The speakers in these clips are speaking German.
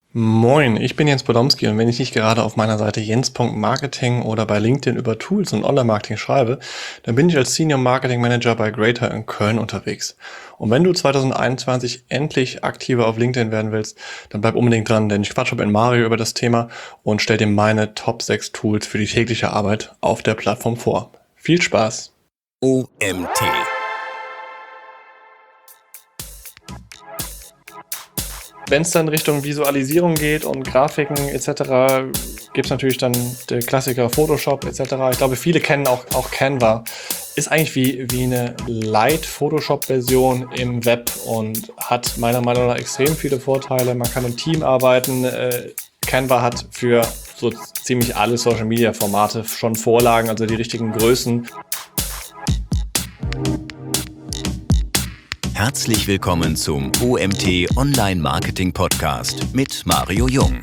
Moin, ich bin Jens Podomski und wenn ich nicht gerade auf meiner Seite jens.marketing oder bei LinkedIn über Tools und Online-Marketing schreibe, dann bin ich als Senior Marketing Manager bei Greater in Köln unterwegs. Und wenn du 2021 endlich aktiver auf LinkedIn werden willst, dann bleib unbedingt dran, denn ich quatsche mit Mario über das Thema und stell dir meine Top 6 Tools für die tägliche Arbeit auf der Plattform vor. Viel Spaß! OMT. Wenn es dann Richtung Visualisierung geht und Grafiken etc., gibt es natürlich dann der Klassiker Photoshop etc. Ich glaube, viele kennen auch Canva. Ist eigentlich wie eine Light-Photoshop-Version im Web und hat meiner Meinung nach extrem viele Vorteile. Man kann im Team arbeiten. Canva hat für so ziemlich alle Social-Media-Formate schon Vorlagen, also die richtigen Größen. Herzlich willkommen zum OMT Online Marketing Podcast mit Mario Jung.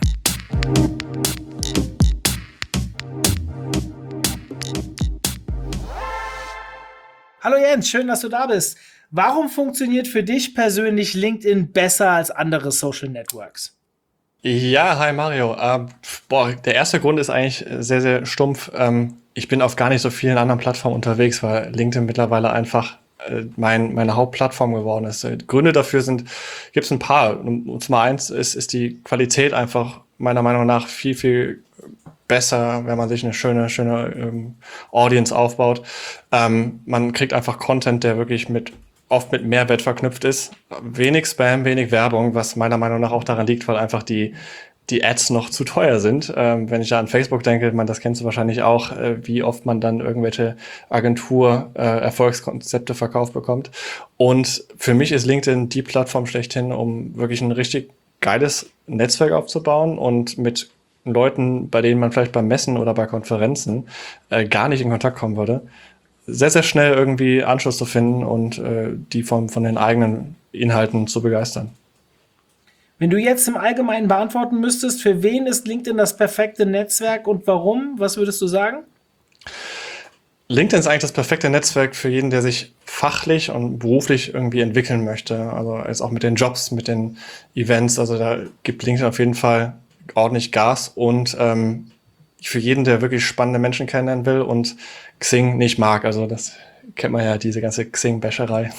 Hallo Jens, schön, dass du da bist. Warum funktioniert für dich persönlich LinkedIn besser als andere Social Networks? Ja, hi Mario. Der erste Grund ist eigentlich sehr, sehr stumpf. Ich bin auf gar nicht so vielen anderen Plattformen unterwegs, weil LinkedIn mittlerweile einfach meine Hauptplattform geworden ist. Gründe dafür gibt es ein paar. Und Nummer eins ist die Qualität einfach meiner Meinung nach viel, viel besser, wenn man sich eine schöne Audience aufbaut. Man kriegt einfach Content, der wirklich oft mit Mehrwert verknüpft ist. Wenig Spam, wenig Werbung, was meiner Meinung nach auch daran liegt, weil einfach die Ads noch zu teuer sind. Wenn ich da an Facebook denke, das kennst du wahrscheinlich auch, wie oft man dann irgendwelche Erfolgskonzepte verkauft bekommt. Und für mich ist LinkedIn die Plattform schlechthin, um wirklich ein richtig geiles Netzwerk aufzubauen und mit Leuten, bei denen man vielleicht beim Messen oder bei Konferenzen gar nicht in Kontakt kommen würde, sehr, sehr schnell irgendwie Anschluss zu finden und die von den eigenen Inhalten zu begeistern. Wenn du jetzt im Allgemeinen beantworten müsstest, für wen ist LinkedIn das perfekte Netzwerk und warum? Was würdest du sagen? LinkedIn ist eigentlich das perfekte Netzwerk für jeden, der sich fachlich und beruflich irgendwie entwickeln möchte. Also jetzt auch mit den Jobs, mit den Events. Also da gibt LinkedIn auf jeden Fall ordentlich Gas und für jeden, der wirklich spannende Menschen kennenlernen will und Xing nicht mag. Also das kennt man ja, diese ganze Xing-Bäscherei.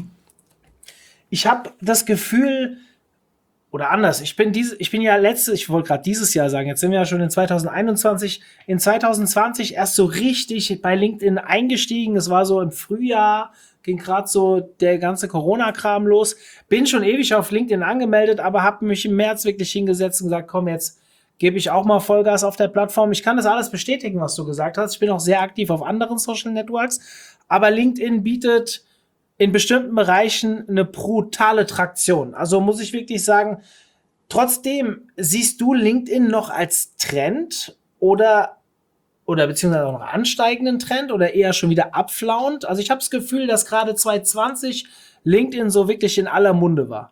Ich habe das Gefühl, oder anders, ich wollte gerade dieses Jahr sagen, jetzt sind wir ja schon in 2021, in 2020 erst so richtig bei LinkedIn eingestiegen. Es war so im Frühjahr, ging gerade so der ganze Corona-Kram los. Bin schon ewig auf LinkedIn angemeldet, aber habe mich im März wirklich hingesetzt und gesagt, komm, jetzt gebe ich auch mal Vollgas auf der Plattform. Ich kann das alles bestätigen, was du gesagt hast. Ich bin auch sehr aktiv auf anderen Social Networks, aber LinkedIn bietet in bestimmten Bereichen eine brutale Traktion. Also muss ich wirklich sagen, trotzdem siehst du LinkedIn noch als Trend oder beziehungsweise auch noch ansteigenden Trend oder eher schon wieder abflauend? Also ich habe das Gefühl, dass gerade 2020 LinkedIn so wirklich in aller Munde war.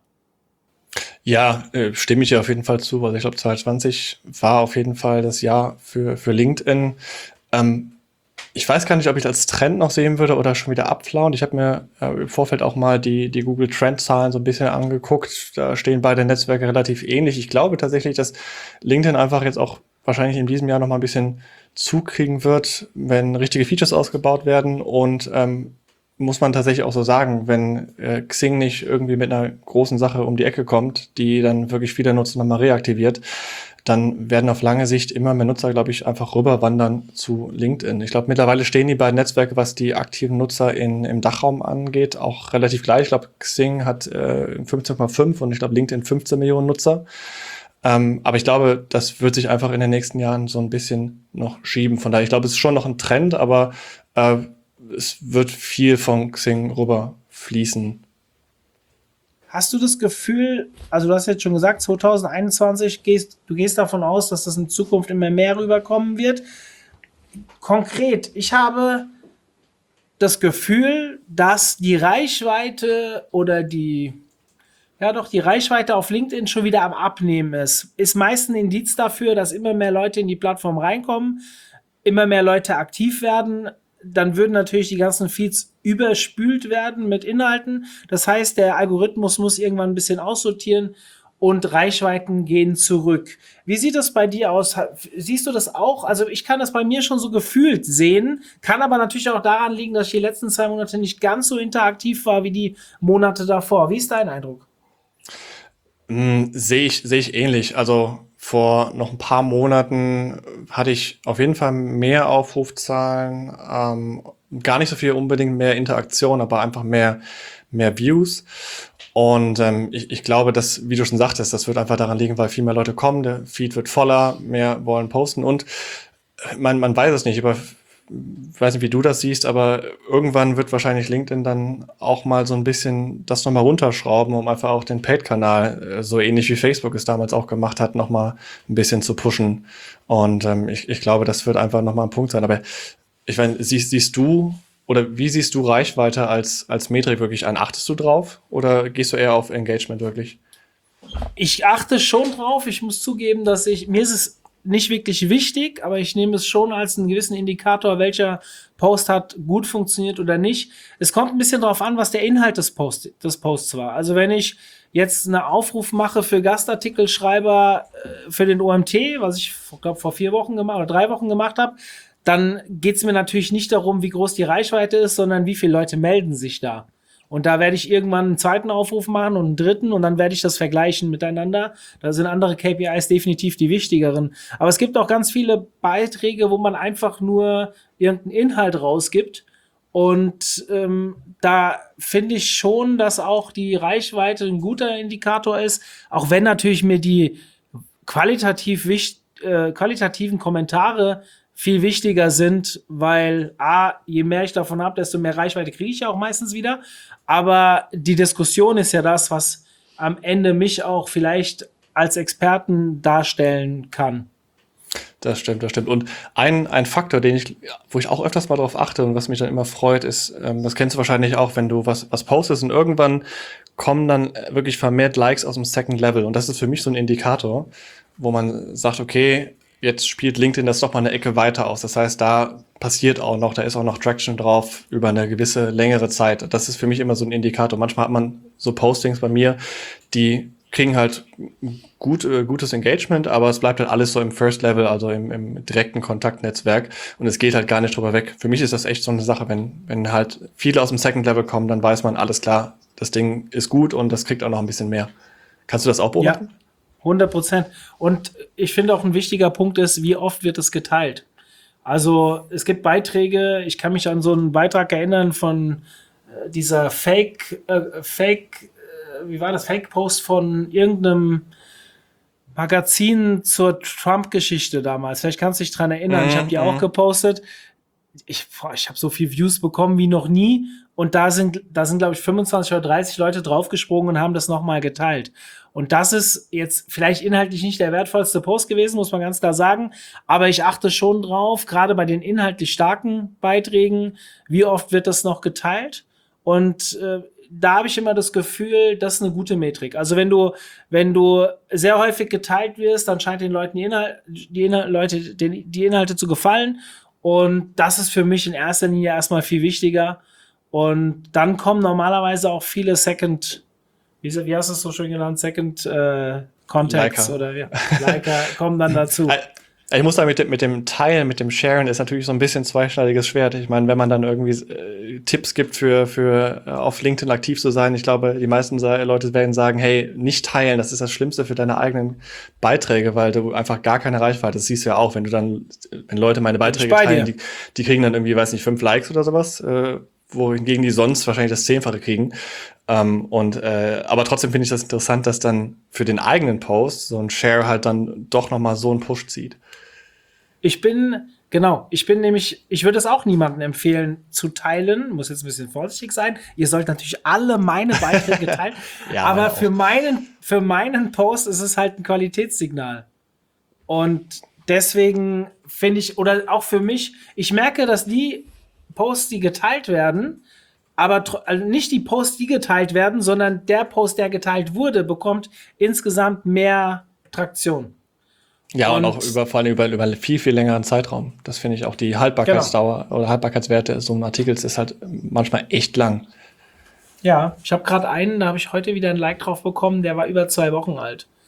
Ja, stimme ich dir auf jeden Fall zu. Also ich glaube, 2020 war auf jeden Fall das Jahr für LinkedIn. Ich weiß gar nicht, ob ich das als Trend noch sehen würde oder schon wieder abflauen. Ich habe mir im Vorfeld auch mal die Google Trend-Zahlen so ein bisschen angeguckt. Da stehen beide Netzwerke relativ ähnlich. Ich glaube tatsächlich, dass LinkedIn einfach jetzt auch wahrscheinlich in diesem Jahr noch mal ein bisschen zukriegen wird, wenn richtige Features ausgebaut werden. Und muss man tatsächlich auch so sagen, wenn Xing nicht irgendwie mit einer großen Sache um die Ecke kommt, die dann wirklich viele Nutzer nochmal reaktiviert, dann werden auf lange Sicht immer mehr Nutzer, glaube ich, einfach rüberwandern zu LinkedIn. Ich glaube, mittlerweile stehen die beiden Netzwerke, was die aktiven Nutzer im Dachraum angeht, auch relativ gleich. Ich glaube, Xing hat 15,5 und ich glaube, LinkedIn 15 Millionen Nutzer. Aber ich glaube, das wird sich einfach in den nächsten Jahren so ein bisschen noch schieben. Von daher, ich glaube, es ist schon noch ein Trend, aber es wird viel von Xing rüber fließen. Hast du das Gefühl, also du hast jetzt schon gesagt, 2021 du gehst davon aus, dass das in Zukunft immer mehr rüberkommen wird. Konkret, ich habe das Gefühl, dass die Reichweite oder die Reichweite auf LinkedIn schon wieder am Abnehmen ist. Ist meist ein Indiz dafür, dass immer mehr Leute in die Plattform reinkommen, immer mehr Leute aktiv werden. Dann würden natürlich die ganzen Feeds überspült werden mit Inhalten. Das heißt, der Algorithmus muss irgendwann ein bisschen aussortieren und Reichweiten gehen zurück. Wie sieht das bei dir aus? Siehst du das auch? Also ich kann das bei mir schon so gefühlt sehen, kann aber natürlich auch daran liegen, dass ich die letzten 2 Monate nicht ganz so interaktiv war wie die Monate davor. Wie ist dein Eindruck? Sehe ich ähnlich. Also vor noch ein paar Monaten hatte ich auf jeden Fall mehr Aufrufzahlen, gar nicht so viel unbedingt mehr Interaktion, aber einfach mehr Views. Und ich glaube, dass, wie du schon sagtest, das wird einfach daran liegen, weil viel mehr Leute kommen, der Feed wird voller, mehr wollen posten und man weiß es nicht, aber ich weiß nicht, wie du das siehst, aber irgendwann wird wahrscheinlich LinkedIn dann auch mal so ein bisschen das nochmal runterschrauben, um einfach auch den Paid-Kanal, so ähnlich wie Facebook es damals auch gemacht hat, nochmal ein bisschen zu pushen. Und ich glaube, das wird einfach nochmal ein Punkt sein. Aber ich meine, siehst du oder wie siehst du Reichweite als Metrik wirklich an? Achtest du drauf oder gehst du eher auf Engagement wirklich? Ich achte schon drauf. Ich muss zugeben, mir ist es nicht wirklich wichtig, aber ich nehme es schon als einen gewissen Indikator, welcher Post hat gut funktioniert oder nicht. Es kommt ein bisschen darauf an, was der Inhalt des Posts war. Also wenn ich jetzt einen Aufruf mache für Gastartikelschreiber für den OMT, was ich glaube vor 4 Wochen gemacht oder 3 Wochen gemacht habe, dann geht es mir natürlich nicht darum, wie groß die Reichweite ist, sondern wie viele Leute melden sich da. Und da werde ich irgendwann einen zweiten Aufruf machen und einen dritten und dann werde ich das vergleichen miteinander. Da sind andere KPIs definitiv die wichtigeren. Aber es gibt auch ganz viele Beiträge, wo man einfach nur irgendeinen Inhalt rausgibt. Und da finde ich schon, dass auch die Reichweite ein guter Indikator ist. Auch wenn natürlich mir die qualitativen Kommentare viel wichtiger sind, weil je mehr ich davon habe, desto mehr Reichweite kriege ich ja auch meistens wieder. Aber die Diskussion ist ja das, was am Ende mich auch vielleicht als Experten darstellen kann. Das stimmt. Und ein Faktor, wo ich auch öfters mal drauf achte und was mich dann immer freut, ist, das kennst du wahrscheinlich auch, wenn du was postest und irgendwann kommen dann wirklich vermehrt Likes aus dem Second Level. Und das ist für mich so ein Indikator, wo man sagt, okay, jetzt spielt LinkedIn das doch mal eine Ecke weiter aus. Das heißt, da passiert auch noch, da ist auch noch Traction drauf über eine gewisse längere Zeit. Das ist für mich immer so ein Indikator. Manchmal hat man so Postings bei mir, die kriegen halt gutes Engagement, aber es bleibt halt alles so im First Level, also im direkten Kontaktnetzwerk und es geht halt gar nicht drüber weg. Für mich ist das echt so eine Sache, wenn halt viele aus dem Second Level kommen, dann weiß man, alles klar, das Ding ist gut und das kriegt auch noch ein bisschen mehr. Kannst du das auch beobachten? Ja. 100%. Und ich finde auch ein wichtiger Punkt ist, wie oft wird es geteilt? Also es gibt Beiträge, ich kann mich an so einen Beitrag erinnern von dieser Fake-Post von irgendeinem Magazin zur Trump-Geschichte damals. Vielleicht kannst du dich dran erinnern. Ich habe die auch gepostet. Ich habe so viel Views bekommen wie noch nie. Und da sind glaube ich, 25 oder 30 Leute draufgesprungen und haben das nochmal geteilt. Und das ist jetzt vielleicht inhaltlich nicht der wertvollste Post gewesen, muss man ganz klar sagen. Aber ich achte schon drauf, gerade bei den inhaltlich starken Beiträgen, wie oft wird das noch geteilt. Und da habe ich immer das Gefühl, das ist eine gute Metrik. Also wenn du sehr häufig geteilt wirst, dann scheint den Leuten die Inhalte zu gefallen. Und das ist für mich in erster Linie erstmal viel wichtiger. Und dann kommen normalerweise auch viele wie hast du es so schön genannt, Second Contacts Liker. oder Liker kommen dann dazu. Ich muss da mit dem Teilen, mit dem Sharen ist natürlich so ein bisschen zweischneidiges Schwert. Ich meine, wenn man dann irgendwie Tipps gibt für auf LinkedIn aktiv zu sein, ich glaube, die meisten Leute werden sagen, hey, nicht teilen, das ist das Schlimmste für deine eigenen Beiträge, weil du einfach gar keine Reichweite, das siehst du ja auch, wenn Leute meine Beiträge teilen, die kriegen dann irgendwie, weiß nicht, 5 Likes oder sowas, wohingegen die sonst wahrscheinlich das 10-fache kriegen. Aber trotzdem finde ich das interessant, dass dann für den eigenen Post so ein Share halt dann doch nochmal so einen Push zieht. Ich würde es auch niemandem empfehlen zu teilen, muss jetzt ein bisschen vorsichtig sein. Ihr sollt natürlich alle meine Beiträge teilen, ja, aber für meinen Post ist es halt ein Qualitätssignal. Und deswegen finde ich, oder auch für mich, ich merke, dass die Posts, die geteilt werden, aber also nicht die Posts, die geteilt werden, sondern der Post, der geteilt wurde, bekommt insgesamt mehr Traktion. Ja, und auch vor allem über viel, viel längeren Zeitraum. Das finde ich auch, die Haltbarkeitsdauer oder Haltbarkeitswerte so einem Artikels ist halt manchmal echt lang. Ja, ich habe gerade da habe ich heute wieder ein Like drauf bekommen, der war über 2 Wochen alt.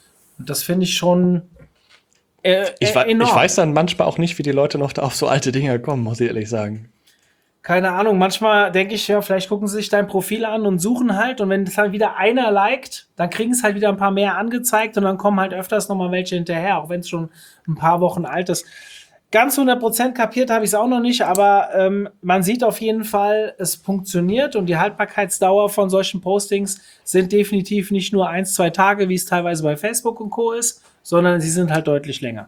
Das finde ich schon Ich enorm. weiß dann manchmal auch nicht, wie die Leute noch da auf so alte Dinger kommen, muss ich ehrlich sagen. Keine Ahnung, manchmal denke ich, ja, vielleicht gucken sie sich dein Profil an und suchen halt und wenn es halt wieder einer liked, dann kriegen es halt wieder ein paar mehr angezeigt und dann kommen halt öfters nochmal welche hinterher, auch wenn es schon ein paar Wochen alt ist. Ganz 100% kapiert habe ich es auch noch nicht, aber man sieht auf jeden Fall, es funktioniert und die Haltbarkeitsdauer von solchen Postings sind definitiv nicht nur 1, 2 Tage, wie es teilweise bei Facebook und Co. ist, sondern sie sind halt deutlich länger.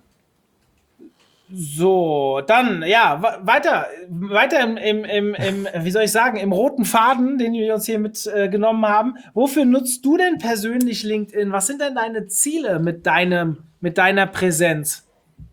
So, dann, ja, weiter wie soll ich sagen, im roten Faden, den wir uns hier mitgenommen haben. Wofür nutzt du denn persönlich LinkedIn? Was sind denn deine Ziele mit deiner Präsenz?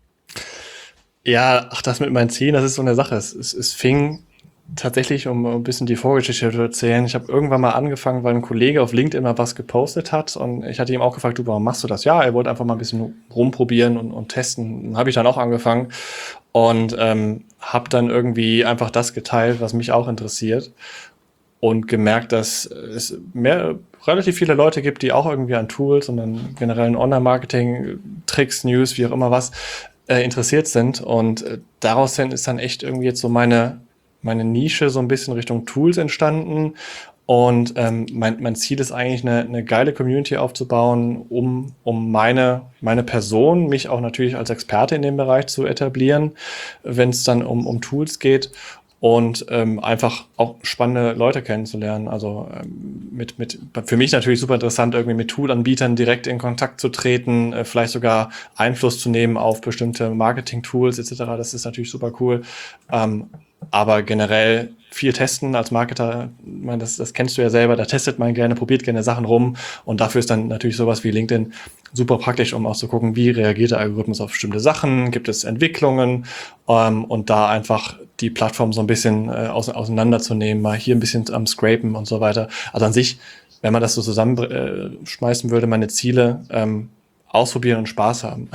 Ja, das mit meinen Zielen, das ist so eine Sache. Es fing tatsächlich, um ein bisschen die Vorgeschichte zu erzählen. Ich habe irgendwann mal angefangen, weil ein Kollege auf LinkedIn mal was gepostet hat und ich hatte ihm auch gefragt, du, warum machst du das? Ja, er wollte einfach mal ein bisschen rumprobieren und testen. Dann habe ich dann auch angefangen und habe dann irgendwie einfach das geteilt, was mich auch interessiert und gemerkt, dass es relativ viele Leute gibt, die auch irgendwie an Tools und an generellen Online-Marketing, Tricks, News, wie auch immer was, interessiert sind und daraus ist dann echt irgendwie jetzt so meine Nische so ein bisschen Richtung Tools entstanden und mein Ziel ist eigentlich eine geile Community aufzubauen, um meine Person, mich auch natürlich als Experte in dem Bereich zu etablieren, wenn es dann um Tools geht und einfach auch spannende Leute kennenzulernen. Also für mich natürlich super interessant, irgendwie mit Toolanbietern direkt in Kontakt zu treten, vielleicht sogar Einfluss zu nehmen auf bestimmte Marketing-Tools etc. Das ist natürlich super cool. Aber generell viel testen als Marketer, ich meine, das kennst du ja selber, da testet man gerne, probiert gerne Sachen rum und dafür ist dann natürlich sowas wie LinkedIn super praktisch, um auch zu gucken, wie reagiert der Algorithmus auf bestimmte Sachen, gibt es Entwicklungen und da einfach die Plattform so ein bisschen auseinanderzunehmen, mal hier ein bisschen am Scrapen und so weiter. Also an sich, wenn man das so zusammenschmeißen würde, meine Ziele ausprobieren und Spaß haben.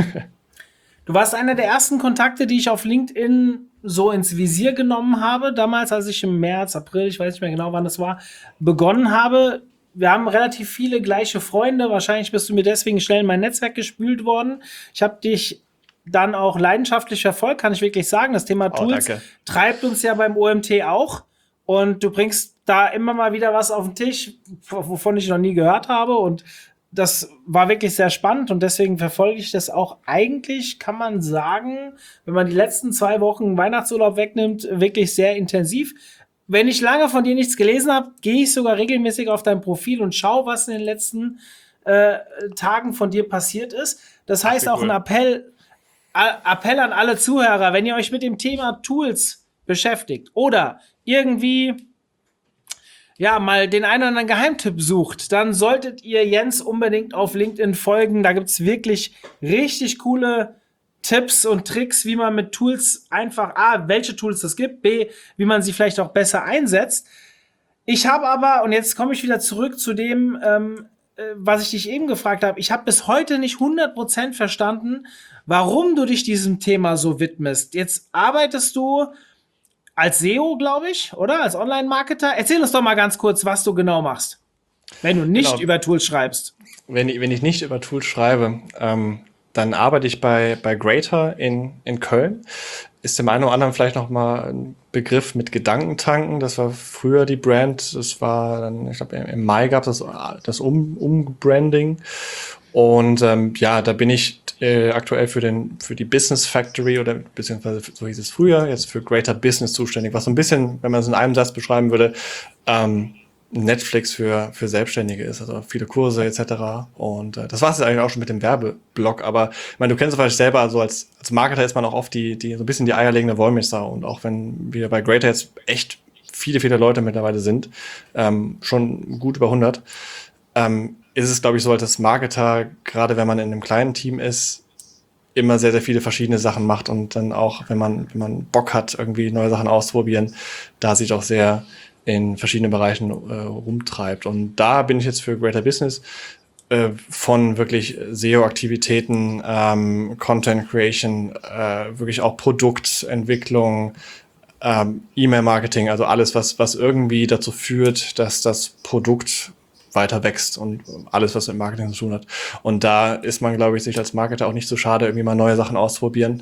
Du warst einer der ersten Kontakte, die ich auf LinkedIn so ins Visier genommen habe. Damals, als ich im März, April, ich weiß nicht mehr genau, wann das war, begonnen habe. Wir haben relativ viele gleiche Freunde. Wahrscheinlich bist du mir deswegen schnell in mein Netzwerk gespült worden. Ich habe dich dann auch leidenschaftlich verfolgt, kann ich wirklich sagen. Das Thema Tools treibt uns ja beim OMT auch. Und du bringst da immer mal wieder was auf den Tisch, wovon ich noch nie gehört habe. Und das war wirklich sehr spannend und deswegen verfolge ich das auch eigentlich, kann man sagen, wenn man die letzten 2 Wochen Weihnachtsurlaub wegnimmt, wirklich sehr intensiv. Wenn ich lange von dir nichts gelesen habe, gehe ich sogar regelmäßig auf dein Profil und schaue, was in den letzten Tagen von dir passiert ist. Das heißt auch ein Appell an alle Zuhörer, wenn ihr euch mit dem Thema Tools beschäftigt oder irgendwie mal den einen oder anderen Geheimtipp sucht, dann solltet ihr Jens unbedingt auf LinkedIn folgen. Da gibt's wirklich richtig coole Tipps und Tricks, wie man mit Tools einfach, welche Tools es gibt, B, wie man sie vielleicht auch besser einsetzt. Ich habe aber, und jetzt komme ich wieder zurück zu dem, was ich dich eben gefragt habe, ich habe bis heute nicht 100% verstanden, warum du dich diesem Thema so widmest. Jetzt arbeitest du als SEO, glaube ich, oder? Als Online-Marketer. Erzähl uns doch mal ganz kurz, was du genau machst, wenn du nicht über Tools schreibst. Wenn ich nicht über Tools schreibe, dann arbeite ich bei Greater in Köln. Ist dem einen oder anderen vielleicht noch mal ein Begriff mit Gedankentanken. Das war früher die Brand. Das war dann, ich glaube, im Mai gab es das Umbranding. Und da bin ich aktuell für die Business Factory oder beziehungsweise so hieß es früher, jetzt für Greater Business zuständig, was so ein bisschen, wenn man es in einem Satz beschreiben würde, Netflix für Selbstständige ist, also viele Kurse etc. Und das war es eigentlich auch schon mit dem Werbeblock. Aber ich meine, du kennst es vielleicht selber, also als Marketer ist man auch oft die so ein bisschen die eierlegende Wollmilchsau. Und auch wenn wir bei Greater jetzt echt viele Leute mittlerweile sind, schon gut über 100, ist es, glaube ich, so, als Marketer, gerade wenn man in einem kleinen Team ist, immer sehr viele verschiedene Sachen macht und dann auch, wenn man Bock hat, irgendwie neue Sachen auszuprobieren, da sich auch sehr in verschiedenen Bereichen rumtreibt. Und da bin ich jetzt für Greater Business von wirklich SEO-Aktivitäten, Content Creation, wirklich auch Produktentwicklung, E-Mail-Marketing, also alles, was irgendwie dazu führt, dass das Produkt, weiter wächst und alles, was mit Marketing zu tun hat. Und da ist man, glaube ich, sich als Marketer auch nicht so schade, irgendwie mal neue Sachen auszuprobieren.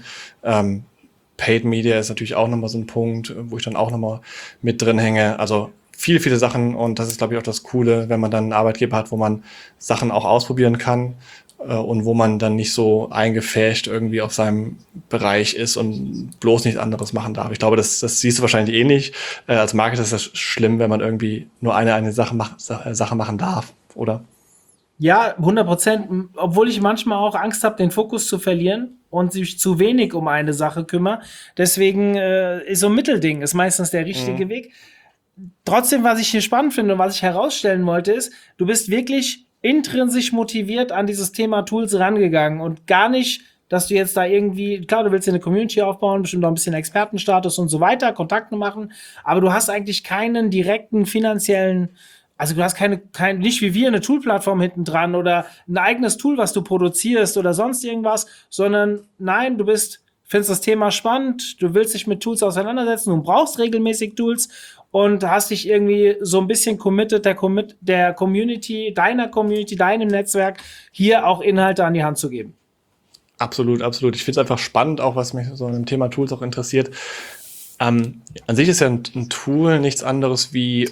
Paid Media ist natürlich auch nochmal so ein Punkt, wo ich dann auch nochmal mit drin hänge. Also viele, viele Sachen, und das ist, glaube ich, auch das Coole, wenn man dann einen Arbeitgeber hat, wo man Sachen auch ausprobieren kann und wo man dann nicht so eingefärscht irgendwie auf seinem Bereich ist und bloß nichts anderes machen darf. Ich glaube, das siehst du wahrscheinlich ähnlich. Als Marketer ist das schlimm, wenn man irgendwie nur eine Sache machen darf, oder? Ja, 100%. Obwohl ich manchmal auch Angst habe, den Fokus zu verlieren und sich zu wenig um eine Sache kümmere. Deswegen ist so ein Mittelding ist meistens der richtige Weg. Trotzdem, was ich hier spannend finde und was ich herausstellen wollte, ist, du bist wirklich intrinsisch motiviert an dieses Thema Tools rangegangen und gar nicht, dass du jetzt da irgendwie, klar, du willst dir eine Community aufbauen, bestimmt auch ein bisschen Expertenstatus und so weiter, Kontakte machen, aber du hast eigentlich keinen direkten finanziellen, also du hast nicht wie wir eine Toolplattform hinten dran oder ein eigenes Tool, was du produzierst oder sonst irgendwas, sondern nein, du findest das Thema spannend, du willst dich mit Tools auseinandersetzen, du brauchst regelmäßig Tools und hast dich irgendwie so ein bisschen committed der Community, deinem Netzwerk, hier auch Inhalte an die Hand zu geben. Absolut, absolut. Ich finde es einfach spannend, auch was mich so an dem Thema Tools auch interessiert. An sich ist ja ein Tool nichts anderes wie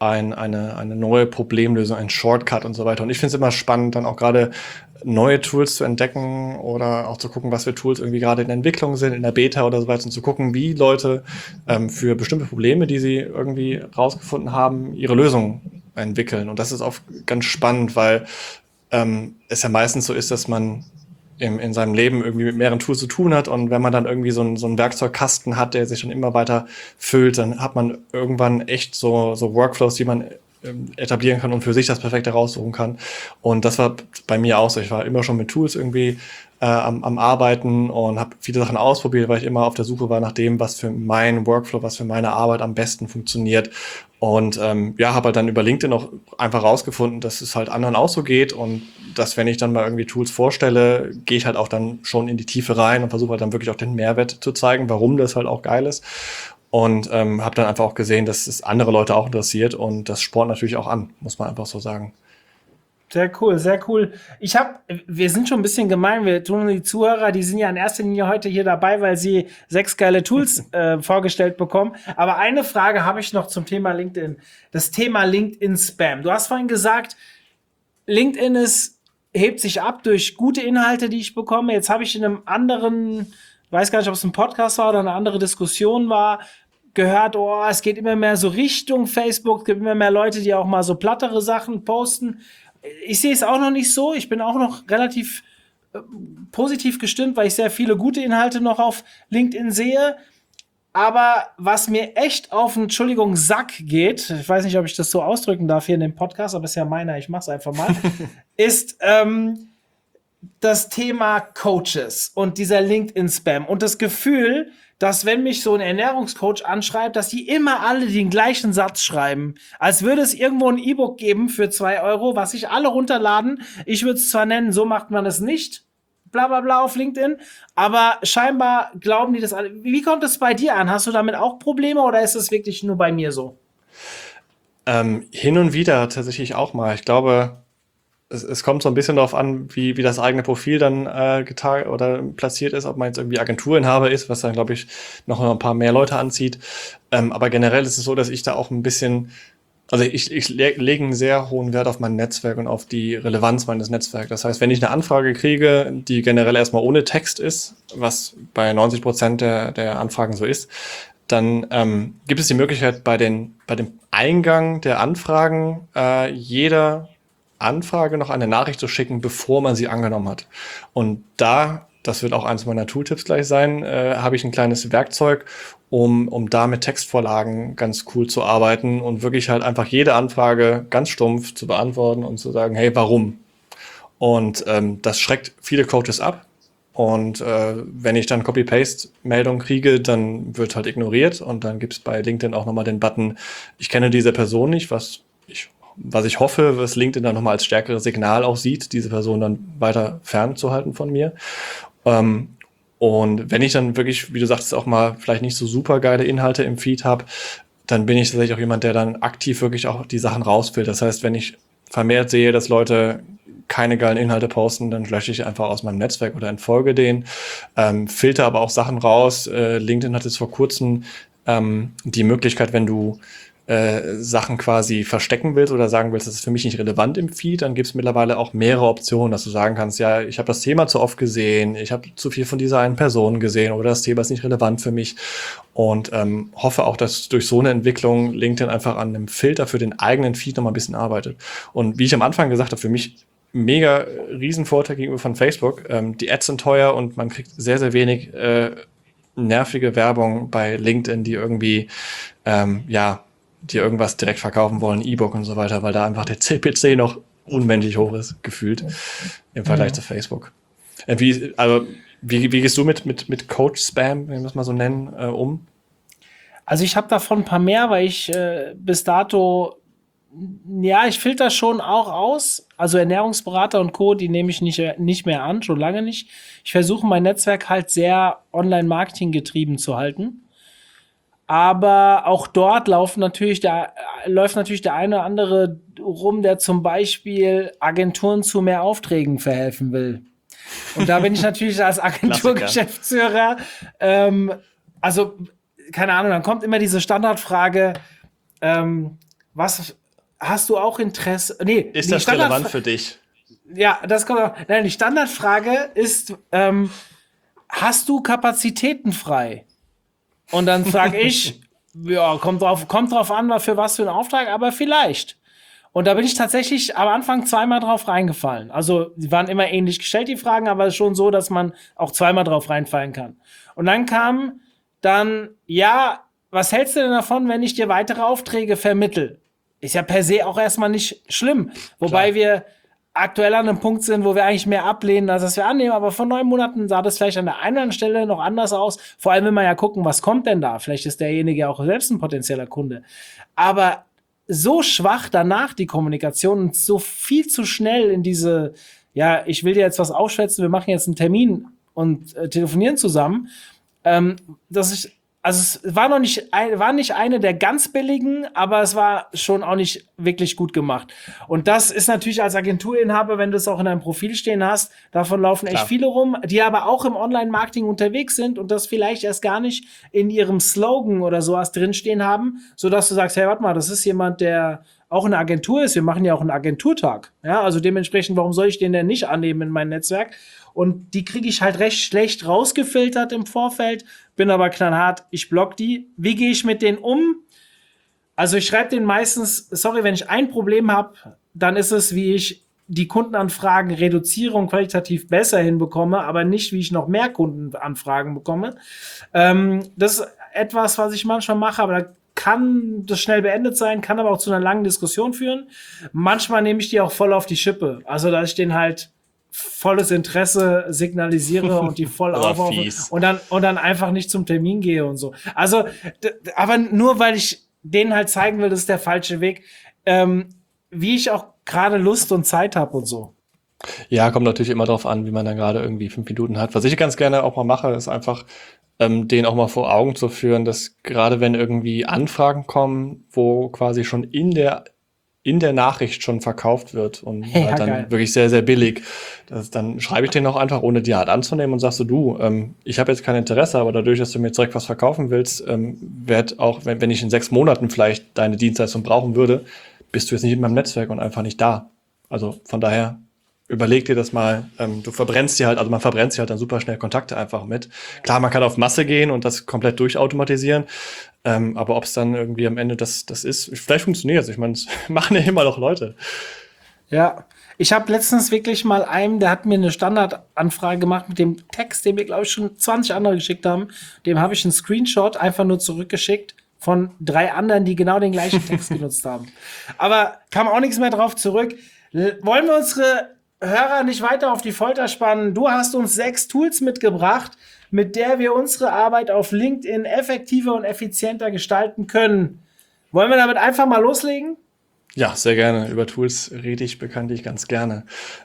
eine neue Problemlösung, ein Shortcut und so weiter. Und ich finde es immer spannend, dann auch gerade neue Tools zu entdecken oder auch zu gucken, was für Tools irgendwie gerade in der Entwicklung sind, in der Beta oder so weiter, und zu gucken, wie Leute für bestimmte Probleme, die sie irgendwie rausgefunden haben, ihre Lösungen entwickeln. Und das ist auch ganz spannend, weil es ja meistens so ist, dass man in seinem Leben irgendwie mit mehreren Tools zu tun hat, und wenn man dann irgendwie so einen Werkzeugkasten hat, der sich dann immer weiter füllt, dann hat man irgendwann echt so Workflows, die man etablieren kann und für sich das Perfekte raussuchen kann. Und das war bei mir auch so. Ich war immer schon mit Tools irgendwie am Arbeiten und habe viele Sachen ausprobiert, weil ich immer auf der Suche war nach dem, was für meinen Workflow, was für meine Arbeit am besten funktioniert. Und habe halt dann über LinkedIn auch einfach rausgefunden, dass es halt anderen auch so geht, und dass, wenn ich dann mal irgendwie Tools vorstelle, gehe ich halt auch dann schon in die Tiefe rein und versuche halt dann wirklich auch den Mehrwert zu zeigen, warum das halt auch geil ist. Und habe dann einfach auch gesehen, dass es andere Leute auch interessiert, und das spornt natürlich auch an, muss man einfach so sagen. Sehr cool, sehr cool. Wir sind schon ein bisschen gemein, wir tun die Zuhörer, die sind ja in erster Linie heute hier dabei, weil sie 6 geile Tools vorgestellt bekommen. Aber eine Frage habe ich noch zum Thema LinkedIn. Das Thema LinkedIn-Spam. Du hast vorhin gesagt, LinkedIn hebt sich ab durch gute Inhalte, die ich bekomme. Jetzt habe ich in einem anderen, weiß gar nicht, ob es ein Podcast war oder eine andere Diskussion war, gehört, es geht immer mehr so Richtung Facebook, es gibt immer mehr Leute, die auch mal so plattere Sachen posten. Ich sehe es auch noch nicht so. Ich bin auch noch relativ positiv gestimmt, weil ich sehr viele gute Inhalte noch auf LinkedIn sehe. Aber was mir echt auf den, Sack geht, ich weiß nicht, ob ich das so ausdrücken darf hier in dem Podcast, aber ist ja meiner, ich mach's einfach mal, ist das Thema Coaches und dieser LinkedIn-Spam und das Gefühl, dass, wenn mich so ein Ernährungscoach anschreibt, dass die immer alle den gleichen Satz schreiben. Als würde es irgendwo ein E-Book geben für 2 Euro, was sich alle runterladen. Ich würde es zwar nennen, so macht man es nicht, bla bla bla auf LinkedIn, aber scheinbar glauben die das alle. Wie kommt es bei dir an? Hast du damit auch Probleme oder ist es wirklich nur bei mir so? Hin und wieder tatsächlich auch mal. Ich glaube, es kommt so ein bisschen darauf an, wie das eigene Profil dann oder platziert ist, ob man jetzt irgendwie Agenturinhaber ist, was dann, glaube ich, noch ein paar mehr Leute anzieht. Aber generell ist es so, dass ich da auch ein bisschen, also ich lege einen sehr hohen Wert auf mein Netzwerk und auf die Relevanz meines Netzwerks. Das heißt, wenn ich eine Anfrage kriege, die generell erstmal ohne Text ist, was bei 90% der Anfragen so ist, dann gibt es die Möglichkeit, bei dem Eingang der Anfragen jeder Anfrage noch eine Nachricht zu schicken, bevor man sie angenommen hat. Und das wird auch eines meiner Tooltips gleich sein, habe ich ein kleines Werkzeug, um da mit Textvorlagen ganz cool zu arbeiten und wirklich halt einfach jede Anfrage ganz stumpf zu beantworten und zu sagen, hey, warum? Und das schreckt viele Coaches ab. Und wenn ich dann Copy-Paste-Meldung kriege, dann wird halt ignoriert, und dann gibt es bei LinkedIn auch nochmal den Button, ich kenne diese Person nicht, was ich hoffe, was LinkedIn dann nochmal als stärkeres Signal auch sieht, diese Person dann weiter fernzuhalten von mir. Und wenn ich dann wirklich, wie du sagtest, auch mal vielleicht nicht so super geile Inhalte im Feed habe, dann bin ich tatsächlich auch jemand, der dann aktiv wirklich auch die Sachen rausfiltert. Das heißt, wenn ich vermehrt sehe, dass Leute keine geilen Inhalte posten, dann lösche ich einfach aus meinem Netzwerk oder entfolge denen. Filter aber auch Sachen raus. LinkedIn hat jetzt vor kurzem die Möglichkeit, wenn du Sachen quasi verstecken willst oder sagen willst, das ist für mich nicht relevant im Feed, dann gibt es mittlerweile auch mehrere Optionen, dass du sagen kannst, ja, ich habe das Thema zu oft gesehen, ich habe zu viel von dieser einen Person gesehen oder das Thema ist nicht relevant für mich und hoffe auch, dass durch so eine Entwicklung LinkedIn einfach an einem Filter für den eigenen Feed noch mal ein bisschen arbeitet. Und wie ich am Anfang gesagt habe, für mich mega Riesenvorteil gegenüber von Facebook. Die Ads sind teuer und man kriegt sehr, sehr wenig nervige Werbung bei LinkedIn, die irgendwie dir irgendwas direkt verkaufen wollen, E-Book und so weiter, weil da einfach der CPC noch unmenschlich hoch ist, gefühlt, im Vergleich zu Facebook. Wie gehst du mit Coach-Spam, wenn wir es mal so nennen, um? Also ich habe davon ein paar mehr, weil ich bis dato, ja, ich filter schon auch aus. Also Ernährungsberater und Co., die nehme ich nicht mehr an, schon lange nicht. Ich versuche mein Netzwerk halt sehr Online-Marketing getrieben zu halten. Aber auch dort läuft natürlich der eine oder andere rum, der zum Beispiel Agenturen zu mehr Aufträgen verhelfen will. Und da bin ich natürlich als Agenturgeschäftsführer, also keine Ahnung, dann kommt immer diese Standardfrage, was hast du auch Interesse? Nee, ist das relevant für dich? Ja, das kommt auch. Nein, die Standardfrage ist, hast du Kapazitäten frei? Und dann sage ich, ja, kommt drauf an, für was für einen Auftrag, aber vielleicht. Und da bin ich tatsächlich am Anfang zweimal drauf reingefallen. Also, die waren immer ähnlich gestellt, die Fragen, aber schon so, dass man auch zweimal drauf reinfallen kann. Und dann kam ja, was hältst du denn davon, wenn ich dir weitere Aufträge vermittel? Ist ja per se auch erstmal nicht schlimm. Wobei wir aktuell an einem Punkt sind, wo wir eigentlich mehr ablehnen, als dass wir annehmen. Aber vor 9 Monaten sah das vielleicht an der einen oder anderen Stelle noch anders aus. Vor allem, wenn wir ja gucken, was kommt denn da? Vielleicht ist derjenige auch selbst ein potenzieller Kunde. Aber so schwach danach die Kommunikation und so viel zu schnell in diese, ja, ich will dir jetzt was aufschwätzen, wir machen jetzt einen Termin und telefonieren zusammen, es war nicht eine der ganz billigen, aber es war schon auch nicht wirklich gut gemacht. Und das ist natürlich als Agenturinhaber, wenn du es auch in deinem Profil stehen hast, davon laufen echt viele rum, die aber auch im Online-Marketing unterwegs sind und das vielleicht erst gar nicht in ihrem Slogan oder sowas drinstehen haben, sodass du sagst, hey, warte mal, das ist jemand, der auch eine Agentur ist. Wir machen ja auch einen Agenturtag. Ja, also dementsprechend, warum soll ich den denn nicht annehmen in mein Netzwerk? Und die kriege ich halt recht schlecht rausgefiltert im Vorfeld, bin aber knallhart, ich block die. Wie gehe ich mit denen um? Also ich schreibe denen meistens, sorry, wenn ich ein Problem habe, dann ist es, wie ich die Kundenanfragen reduziere und qualitativ besser hinbekomme, aber nicht, wie ich noch mehr Kundenanfragen bekomme. Das ist etwas, was ich manchmal mache, aber da kann das schnell beendet sein, kann aber auch zu einer langen Diskussion führen. Manchmal nehme ich die auch voll auf die Schippe. Also, dass ich denen halt volles Interesse signalisiere und die voll aufhaufe und dann einfach nicht zum Termin gehe und so. Also, aber nur weil ich denen halt zeigen will, das ist der falsche Weg, wie ich auch gerade Lust und Zeit habe und so. Ja, kommt natürlich immer drauf an, wie man dann gerade irgendwie 5 Minuten hat. Was ich ganz gerne auch mal mache, ist einfach denen auch mal vor Augen zu führen, dass gerade wenn irgendwie Anfragen kommen, wo quasi schon in der Nachricht schon verkauft wird und Ja, dann geil. wirklich sehr, sehr billig. Dann schreibe ich den auch einfach, ohne die Art anzunehmen und sagst du, ich habe jetzt kein Interesse, aber dadurch, dass du mir jetzt direkt was verkaufen willst, werd auch, wenn ich in 6 Monaten vielleicht deine Dienstleistung brauchen würde, bist du jetzt nicht in meinem Netzwerk und einfach nicht da. Also von daher, überleg dir das mal. Man verbrennst dir halt dann super schnell Kontakte einfach mit. Klar, man kann auf Masse gehen und das komplett durchautomatisieren. Aber ob es dann irgendwie am Ende das ist, vielleicht funktioniert es. Ich meine, es machen ja immer noch Leute. Ja, ich habe letztens wirklich mal der hat mir eine Standardanfrage gemacht mit dem Text, den wir, glaube ich, schon 20 andere geschickt haben. Dem habe ich einen Screenshot einfach nur zurückgeschickt von 3 anderen, die genau den gleichen Text genutzt haben. Aber kam auch nichts mehr drauf zurück. Wollen wir unsere Hörer nicht weiter auf die Folter spannen? Du hast uns 6 Tools mitgebracht, mit der wir unsere Arbeit auf LinkedIn effektiver und effizienter gestalten können. Wollen wir damit einfach mal loslegen? Ja, sehr gerne. Über Tools rede ich bekanntlich ganz gerne.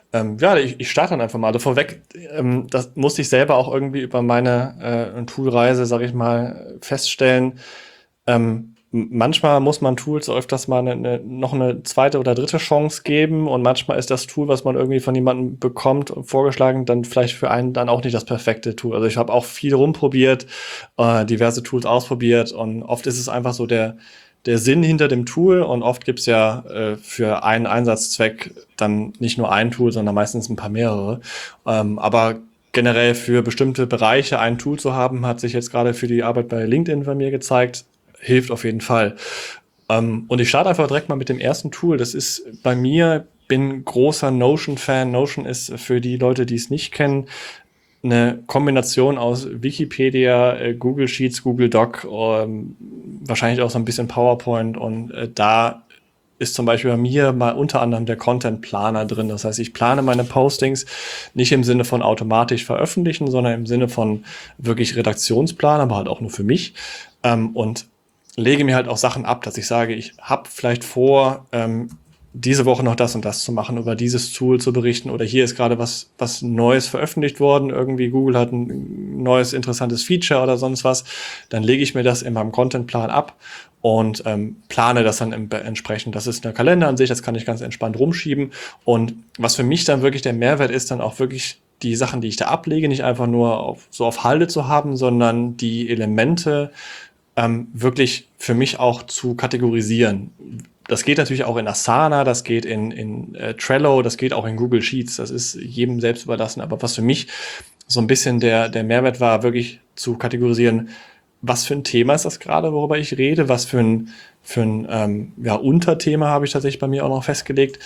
Ich starte dann einfach mal. Also vorweg, das musste ich selber auch irgendwie über meine Toolreise, sag ich mal, feststellen. manchmal muss man Tools öfters mal noch eine zweite oder dritte Chance geben und manchmal ist das Tool, was man irgendwie von jemandem bekommt und vorgeschlagen, dann vielleicht für einen dann auch nicht das perfekte Tool. Also ich habe auch viel rumprobiert, diverse Tools ausprobiert und oft ist es einfach so der Sinn hinter dem Tool und oft gibt's ja für einen Einsatzzweck dann nicht nur ein Tool, sondern meistens ein paar mehrere. Aber generell für bestimmte Bereiche ein Tool zu haben, hat sich jetzt gerade für die Arbeit bei LinkedIn bei mir gezeigt, hilft auf jeden Fall. Und ich starte einfach direkt mal mit dem ersten Tool. Das ist bei mir, bin großer Notion-Fan. Notion ist für die Leute, die es nicht kennen, eine Kombination aus Wikipedia, Google Sheets, Google Doc, wahrscheinlich auch so ein bisschen PowerPoint und da ist zum Beispiel bei mir mal unter anderem der Content-Planer drin. Das heißt, ich plane meine Postings nicht im Sinne von automatisch veröffentlichen, sondern im Sinne von wirklich Redaktionsplan, aber halt auch nur für mich. Und lege mir halt auch Sachen ab, dass ich sage, ich habe vielleicht vor, diese Woche noch das und das zu machen, über dieses Tool zu berichten oder hier ist gerade was Neues veröffentlicht worden, irgendwie Google hat ein neues interessantes Feature oder sonst was, dann lege ich mir das in meinem Contentplan ab und plane das dann entsprechend. Das ist eine Kalender an sich, das kann ich ganz entspannt rumschieben und was für mich dann wirklich der Mehrwert ist, dann auch wirklich die Sachen, die ich da ablege, nicht einfach nur auf Halde zu haben, sondern die Elemente wirklich für mich auch zu kategorisieren. Das geht natürlich auch in Asana, das geht in Trello, das geht auch in Google Sheets. Das ist jedem selbst überlassen. Aber was für mich so ein bisschen der Mehrwert war, wirklich zu kategorisieren, was für ein Thema ist das gerade, worüber ich rede, was für ein Unterthema habe ich tatsächlich bei mir auch noch festgelegt.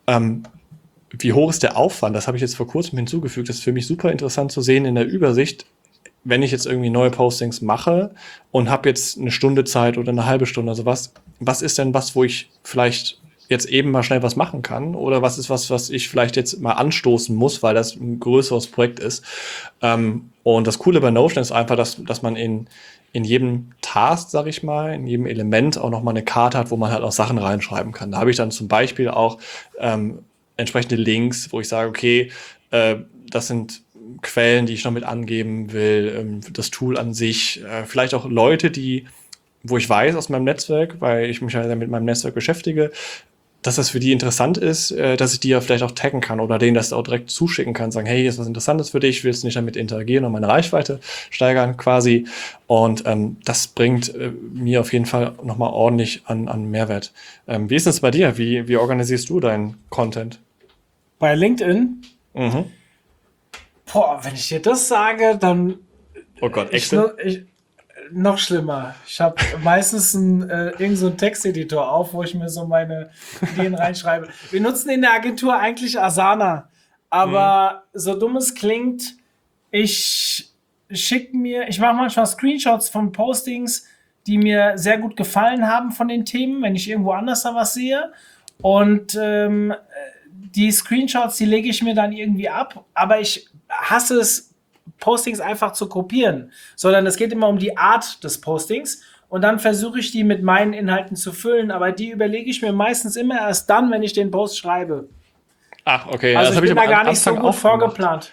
Wie hoch ist der Aufwand? Das habe ich jetzt vor kurzem hinzugefügt. Das ist für mich super interessant zu sehen in der Übersicht, wenn ich jetzt irgendwie neue Postings mache und habe jetzt eine Stunde Zeit oder eine halbe Stunde, also was ist denn was, wo ich vielleicht jetzt eben mal schnell was machen kann oder was ist was ich vielleicht jetzt mal anstoßen muss, weil das ein größeres Projekt ist. Und das Coole bei Notion ist einfach, dass man in jedem Task, sag ich mal, in jedem Element auch nochmal eine Karte hat, wo man halt auch Sachen reinschreiben kann. Da habe ich dann zum Beispiel auch entsprechende Links, wo ich sage, okay, das sind Quellen, die ich noch mit angeben will, das Tool an sich, vielleicht auch Leute, wo ich weiß aus meinem Netzwerk, weil ich mich ja mit meinem Netzwerk beschäftige, dass das für die interessant ist, dass ich die ja vielleicht auch taggen kann oder denen das auch direkt zuschicken kann, sagen, hey, hier ist was Interessantes für dich, willst du nicht damit interagieren und meine Reichweite steigern quasi und das bringt mir auf jeden Fall nochmal ordentlich an Mehrwert. Wie ist das bei dir? Wie organisierst du deinen Content? Bei LinkedIn? Mhm. Boah, wenn ich dir das sage, dann Oh Gott, Excel? noch schlimmer. Ich habe meistens irgend so einen Texteditor auf, wo ich mir so meine Ideen reinschreibe. Wir nutzen in der Agentur eigentlich Asana, aber so dumm es klingt, ich mache manchmal Screenshots von Postings, die mir sehr gut gefallen haben von den Themen, wenn ich irgendwo anders da was sehe und die Screenshots, die lege ich mir dann irgendwie ab, aber ich hasse es, Postings einfach zu kopieren, sondern es geht immer um die Art des Postings und dann versuche ich die mit meinen Inhalten zu füllen, aber die überlege ich mir meistens immer erst dann, wenn ich den Post schreibe. Ach, okay. Also ich bin da gar nicht so Anfang gut vorgeplant.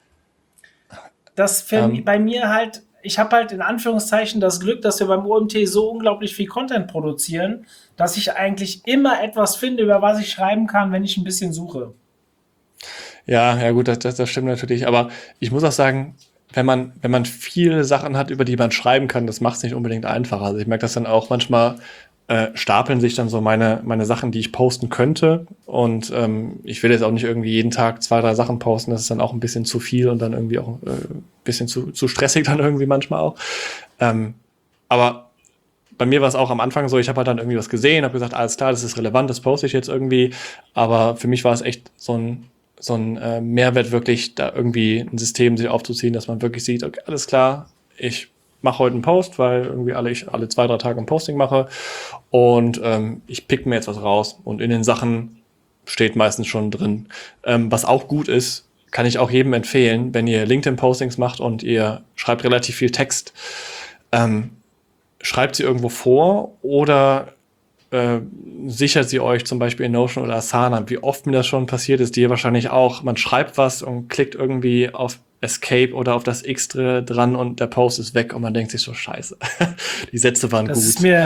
Das bei mir halt, ich habe halt in Anführungszeichen das Glück, dass wir beim OMT so unglaublich viel Content produzieren, dass ich eigentlich immer etwas finde, über was ich schreiben kann, wenn ich ein bisschen suche. Ja, gut, das stimmt natürlich. Aber ich muss auch sagen, wenn man viele Sachen hat, über die man schreiben kann, das macht es nicht unbedingt einfacher. Also ich merke das dann auch manchmal, stapeln sich dann so meine Sachen, die ich posten könnte. Und ich will jetzt auch nicht irgendwie jeden Tag 2, 3 Sachen posten. Das ist dann auch ein bisschen zu viel und dann irgendwie auch ein bisschen zu stressig dann irgendwie manchmal auch. Aber bei mir war es auch am Anfang so, ich habe halt dann irgendwie was gesehen, habe gesagt, alles klar, das ist relevant, das poste ich jetzt irgendwie. Aber für mich war es echt so ein Mehrwert, wirklich da irgendwie ein System sich aufzuziehen, dass man wirklich sieht, okay, alles klar, ich mache heute einen Post, weil irgendwie ich alle 2, 3 Tage ein Posting mache und ich pick mir jetzt was raus und in den Sachen steht meistens schon drin. Was auch gut ist, kann ich auch jedem empfehlen, wenn ihr LinkedIn-Postings macht und ihr schreibt relativ viel Text, schreibt sie irgendwo vor oder sichert sie euch zum Beispiel in Notion oder Asana. Wie oft mir das schon passiert ist, dir wahrscheinlich auch. Man schreibt was und klickt irgendwie auf Escape oder auf das X dran und der Post ist weg und man denkt sich so, scheiße, die Sätze waren gut. Das ist mir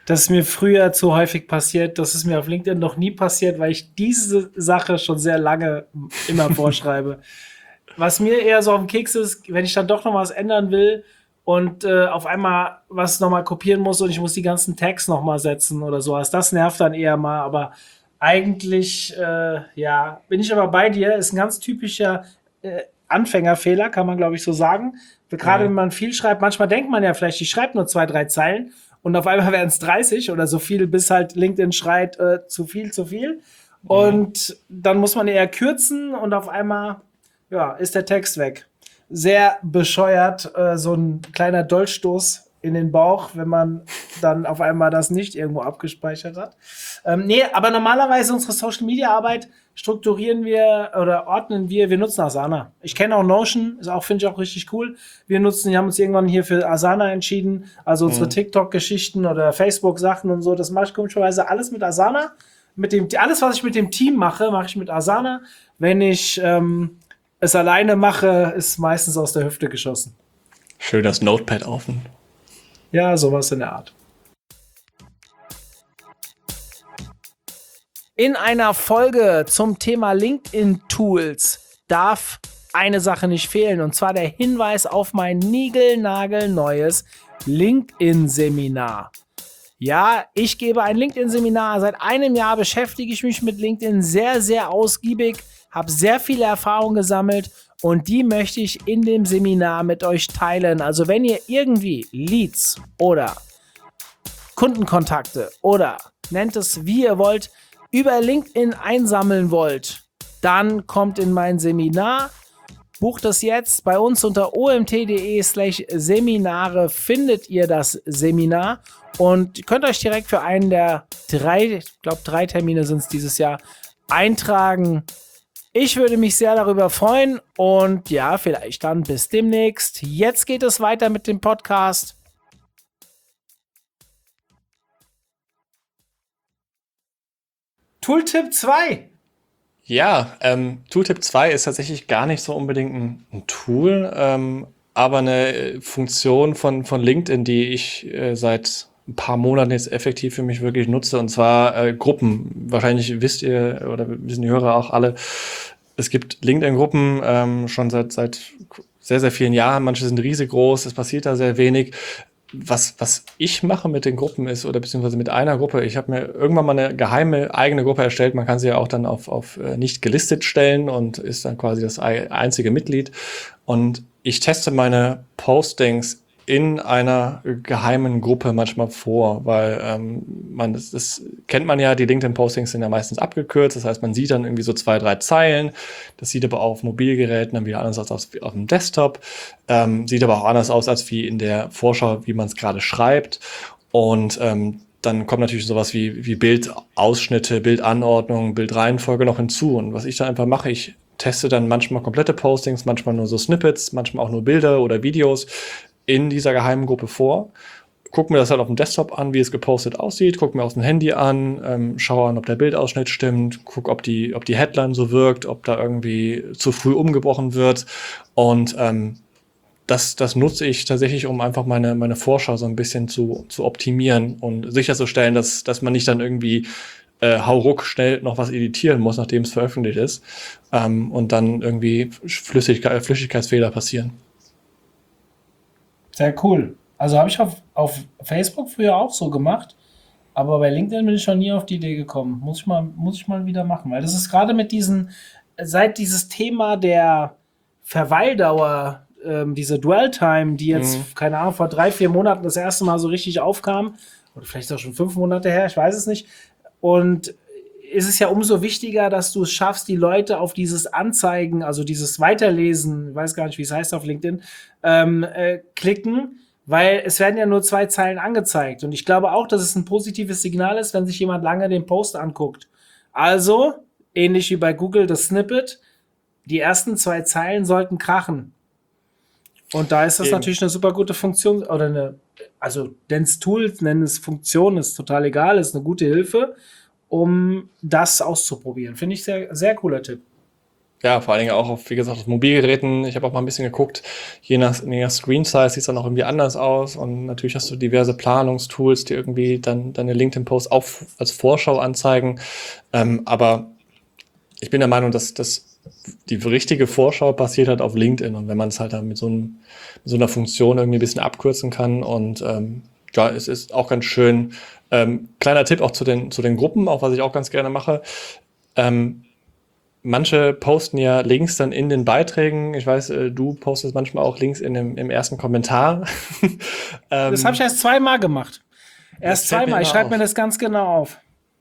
Das ist mir früher zu häufig passiert. Das ist mir auf LinkedIn noch nie passiert, weil ich diese Sache schon sehr lange immer vorschreibe. Was mir eher so auf den Keks ist, wenn ich dann doch noch was ändern will und auf einmal was nochmal kopieren muss und ich muss die ganzen Tags nochmal setzen oder sowas. Das nervt dann eher mal, aber eigentlich, bin ich aber bei dir. Ist ein ganz typischer Anfängerfehler, kann man, glaube ich, so sagen. Gerade wenn man viel schreibt, manchmal denkt man ja vielleicht, ich schreibe nur 2, 3 Zeilen und auf einmal werden es 30 oder so viel, bis halt LinkedIn schreit, zu viel. Und dann muss man eher kürzen und auf einmal, ist der Text weg. Sehr bescheuert, so ein kleiner Dolchstoß in den Bauch, wenn man dann auf einmal das nicht irgendwo abgespeichert hat. Aber normalerweise unsere Social-Media-Arbeit strukturieren wir oder ordnen wir nutzen Asana. Ich kenne auch Notion, finde ich auch richtig cool. Wir haben uns irgendwann hier für Asana entschieden, also unsere TikTok-Geschichten oder Facebook-Sachen und so, das mache ich komischerweise alles mit Asana. Alles, was ich mit dem Team mache, mache ich mit Asana. Wenn ich es alleine mache, ist meistens aus der Hüfte geschossen. Schön das Notepad offen. Ja, sowas in der Art. In einer Folge zum Thema LinkedIn-Tools darf eine Sache nicht fehlen, und zwar der Hinweis auf mein niegelnagelneues LinkedIn-Seminar. Ja, ich gebe ein LinkedIn-Seminar. Seit einem Jahr beschäftige ich mich mit LinkedIn sehr, sehr ausgiebig, habe sehr viele Erfahrungen gesammelt und die möchte ich in dem Seminar mit euch teilen. Also wenn ihr irgendwie Leads oder Kundenkontakte oder nennt es wie ihr wollt, über LinkedIn einsammeln wollt, dann kommt in mein Seminar. Bucht es jetzt bei uns unter omt.de/Seminare findet ihr das Seminar und könnt euch direkt für einen der 3 Termine sind es dieses Jahr, eintragen. Ich würde mich sehr darüber freuen und ja, vielleicht dann bis demnächst. Jetzt geht es weiter mit dem Podcast. Tooltip 2. Ja, Tooltip 2 ist tatsächlich gar nicht so unbedingt ein Tool, aber eine Funktion von LinkedIn, die ich seit ein paar Monaten jetzt effektiv für mich wirklich nutze, und zwar Gruppen. Wahrscheinlich wisst ihr oder wissen die Hörer auch alle, es gibt LinkedIn-Gruppen schon seit sehr, sehr vielen Jahren. Manche sind riesig groß, es passiert da sehr wenig. Was ich mache mit den Gruppen ist, oder beziehungsweise mit einer Gruppe, ich habe mir irgendwann mal eine geheime eigene Gruppe erstellt. Man kann sie ja auch dann auf nicht gelistet stellen und ist dann quasi das einzige Mitglied. Und ich teste meine Postings in einer geheimen Gruppe manchmal vor, weil das kennt man ja, die LinkedIn-Postings sind ja meistens abgekürzt, das heißt, man sieht dann irgendwie so 2, 3 Zeilen, das sieht aber auf Mobilgeräten dann wieder anders aus als auf dem Desktop, sieht aber auch anders aus als wie in der Vorschau, wie man es gerade schreibt, und dann kommt natürlich sowas wie Bildausschnitte, Bildanordnung, Bildreihenfolge noch hinzu, und was ich dann einfach mache, ich teste dann manchmal komplette Postings, manchmal nur so Snippets, manchmal auch nur Bilder oder Videos in dieser geheimen Gruppe vor, guck mir das halt auf dem Desktop an, wie es gepostet aussieht, guck mir aus dem Handy an, schaue an, ob der Bildausschnitt stimmt, guck, ob die Headline so wirkt, ob da irgendwie zu früh umgebrochen wird, und das nutze ich tatsächlich, um einfach meine Vorschau so ein bisschen zu optimieren und sicherzustellen, dass man nicht dann irgendwie hauruck schnell noch was editieren muss, nachdem es veröffentlicht ist, und dann irgendwie Flüssigkeitsfehler passieren. Sehr cool. Also habe ich auf Facebook früher auch so gemacht, aber bei LinkedIn bin ich schon nie auf die Idee gekommen. Muss ich mal wieder machen, weil das ist gerade seit dieses Thema der Verweildauer, diese Dwell-Time, die jetzt, keine Ahnung, vor 3, 4 Monaten das erste Mal so richtig aufkam, oder vielleicht auch schon 5 Monate her, ich weiß es nicht, und ist es ja umso wichtiger, dass du es schaffst, die Leute auf dieses Anzeigen, also dieses Weiterlesen, ich weiß gar nicht, wie es heißt auf LinkedIn, klicken, weil es werden ja nur 2 Zeilen angezeigt. Und ich glaube auch, dass es ein positives Signal ist, wenn sich jemand lange den Post anguckt. Also, ähnlich wie bei Google das Snippet, die ersten 2 Zeilen sollten krachen. Und da ist das natürlich eine super gute Funktion, oder nenn es Tool, nenn es Funktion, ist total egal, ist eine gute Hilfe, um das auszuprobieren. Finde ich sehr, sehr cooler Tipp. ja, vor allen Dingen auch auf, wie gesagt, auf Mobilgeräten. Ich habe auch mal ein bisschen geguckt, je nach Screen Size sieht es dann auch irgendwie anders aus. Und natürlich hast du diverse Planungstools, die irgendwie dann deine LinkedIn-Posts auch als Vorschau anzeigen. Aber ich bin der Meinung, dass die richtige Vorschau passiert halt auf LinkedIn. Und wenn man es halt dann mit so einer Funktion irgendwie ein bisschen abkürzen kann. Und ja, es ist auch ganz schön. Kleiner Tipp auch zu den Gruppen, auch was ich auch ganz gerne mache. Manche posten ja Links dann in den Beiträgen. Ich weiß, du postest manchmal auch Links im ersten Kommentar. Das habe ich erst 2-mal gemacht. Erst 2-mal. Ich schreibe mir das ganz genau auf.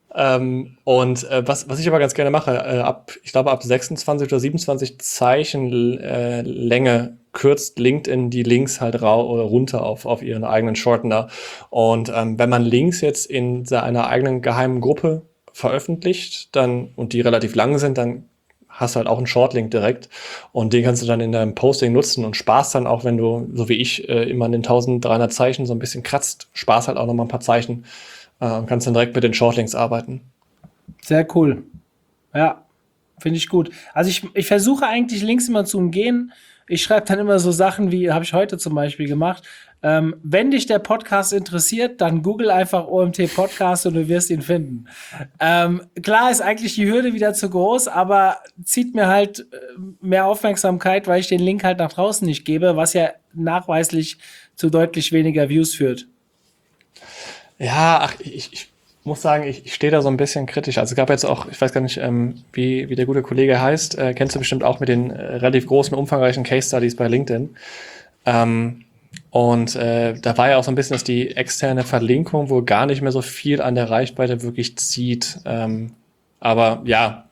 Was ich aber ganz gerne mache, ich glaube ab 26 oder 27 Zeichen Länge kürzt LinkedIn die Links halt runter auf ihren eigenen Shortener. Und wenn man Links jetzt in einer eigenen geheimen Gruppe veröffentlicht, und die relativ lang sind, dann hast du halt auch einen Shortlink direkt und den kannst du dann in deinem Posting nutzen und sparst dann auch, wenn du, so wie ich, immer an den 1300 Zeichen so ein bisschen kratzt, sparst halt auch noch mal ein paar Zeichen und kannst dann direkt mit den Shortlinks arbeiten. Sehr cool. Ja, finde ich gut. Also ich versuche eigentlich Links immer zu umgehen. Ich schreibe dann immer so Sachen wie, habe ich heute zum Beispiel gemacht, wenn dich der Podcast interessiert, dann google einfach OMT Podcast und du wirst ihn finden. Klar ist eigentlich die Hürde wieder zu groß, aber zieht mir halt mehr Aufmerksamkeit, weil ich den Link halt nach draußen nicht gebe, was ja nachweislich zu deutlich weniger Views führt. Ja, ich muss sagen, ich stehe da so ein bisschen kritisch. Also es gab jetzt auch, ich weiß gar nicht, wie der gute Kollege heißt, kennst du bestimmt auch mit den relativ großen, umfangreichen Case Studies bei LinkedIn. Da war ja auch so ein bisschen, dass die externe Verlinkung wohl gar nicht mehr so viel an der Reichweite wirklich zieht. Aber ja,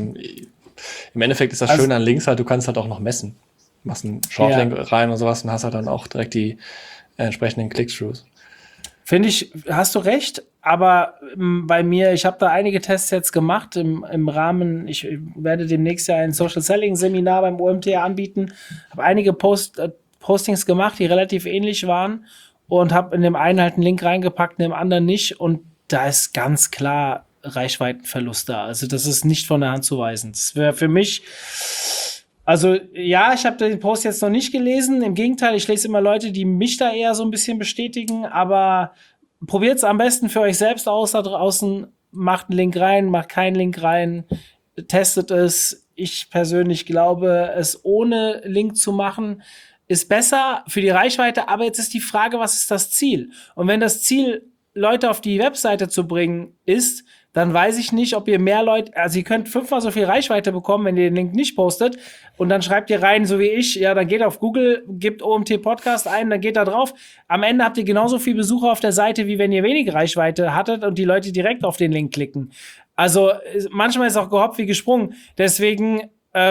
im Endeffekt ist das Schöne an Links halt, du kannst halt auch noch messen. Du machst einen Shortlink rein und sowas und hast halt dann auch direkt die entsprechenden Click-Throughs. Finde ich, hast du recht, aber bei mir, ich habe da einige Tests jetzt gemacht im Rahmen, ich werde demnächst ja ein Social Selling Seminar beim OMT anbieten, habe einige Postings gemacht, die relativ ähnlich waren und habe in dem einen halt einen Link reingepackt, in dem anderen nicht und da ist ganz klar Reichweitenverlust da. Also das ist nicht von der Hand zu weisen. Das wäre für mich, also ja, ich habe den Post jetzt noch nicht gelesen. Im Gegenteil, ich lese immer Leute, die mich da eher so ein bisschen bestätigen, aber probiert es am besten für euch selbst aus da draußen. Macht einen Link rein, macht keinen Link rein, testet es. Ich persönlich glaube, es ohne Link zu machen, ist besser für die Reichweite, aber jetzt ist die Frage, was ist das Ziel? Und wenn das Ziel, Leute auf die Webseite zu bringen, ist, dann weiß ich nicht, ob ihr mehr Leute, also ihr könnt 5-mal so viel Reichweite bekommen, wenn ihr den Link nicht postet und dann schreibt ihr rein, so wie ich, ja, dann geht auf Google, gebt OMT Podcast ein, dann geht da drauf. Am Ende habt ihr genauso viel Besucher auf der Seite, wie wenn ihr wenig Reichweite hattet und die Leute direkt auf den Link klicken. Also manchmal ist auch gehoppt wie gesprungen. Deswegen,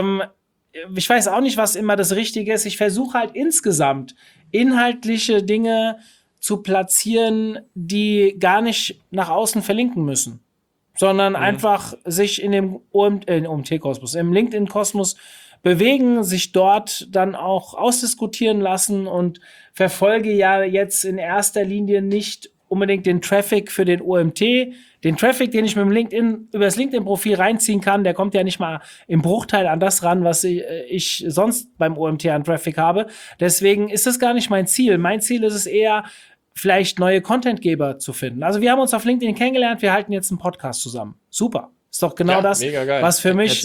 ich weiß auch nicht, was immer das Richtige ist. Ich versuche halt insgesamt inhaltliche Dinge zu platzieren, die gar nicht nach außen verlinken müssen, sondern einfach sich in dem OMT-Kosmos, im LinkedIn-Kosmos bewegen, sich dort dann auch ausdiskutieren lassen und verfolge ja jetzt in erster Linie nicht unbedingt den Traffic für den OMT. Den Traffic, den ich mit dem über das LinkedIn-Profil reinziehen kann, der kommt ja nicht mal im Bruchteil an das ran, was ich sonst beim OMT an Traffic habe. Deswegen ist das gar nicht mein Ziel. Mein Ziel ist es eher, vielleicht neue Contentgeber zu finden. Also wir haben uns auf LinkedIn kennengelernt, wir halten jetzt einen Podcast zusammen. Super. Ist doch genau das, was für mich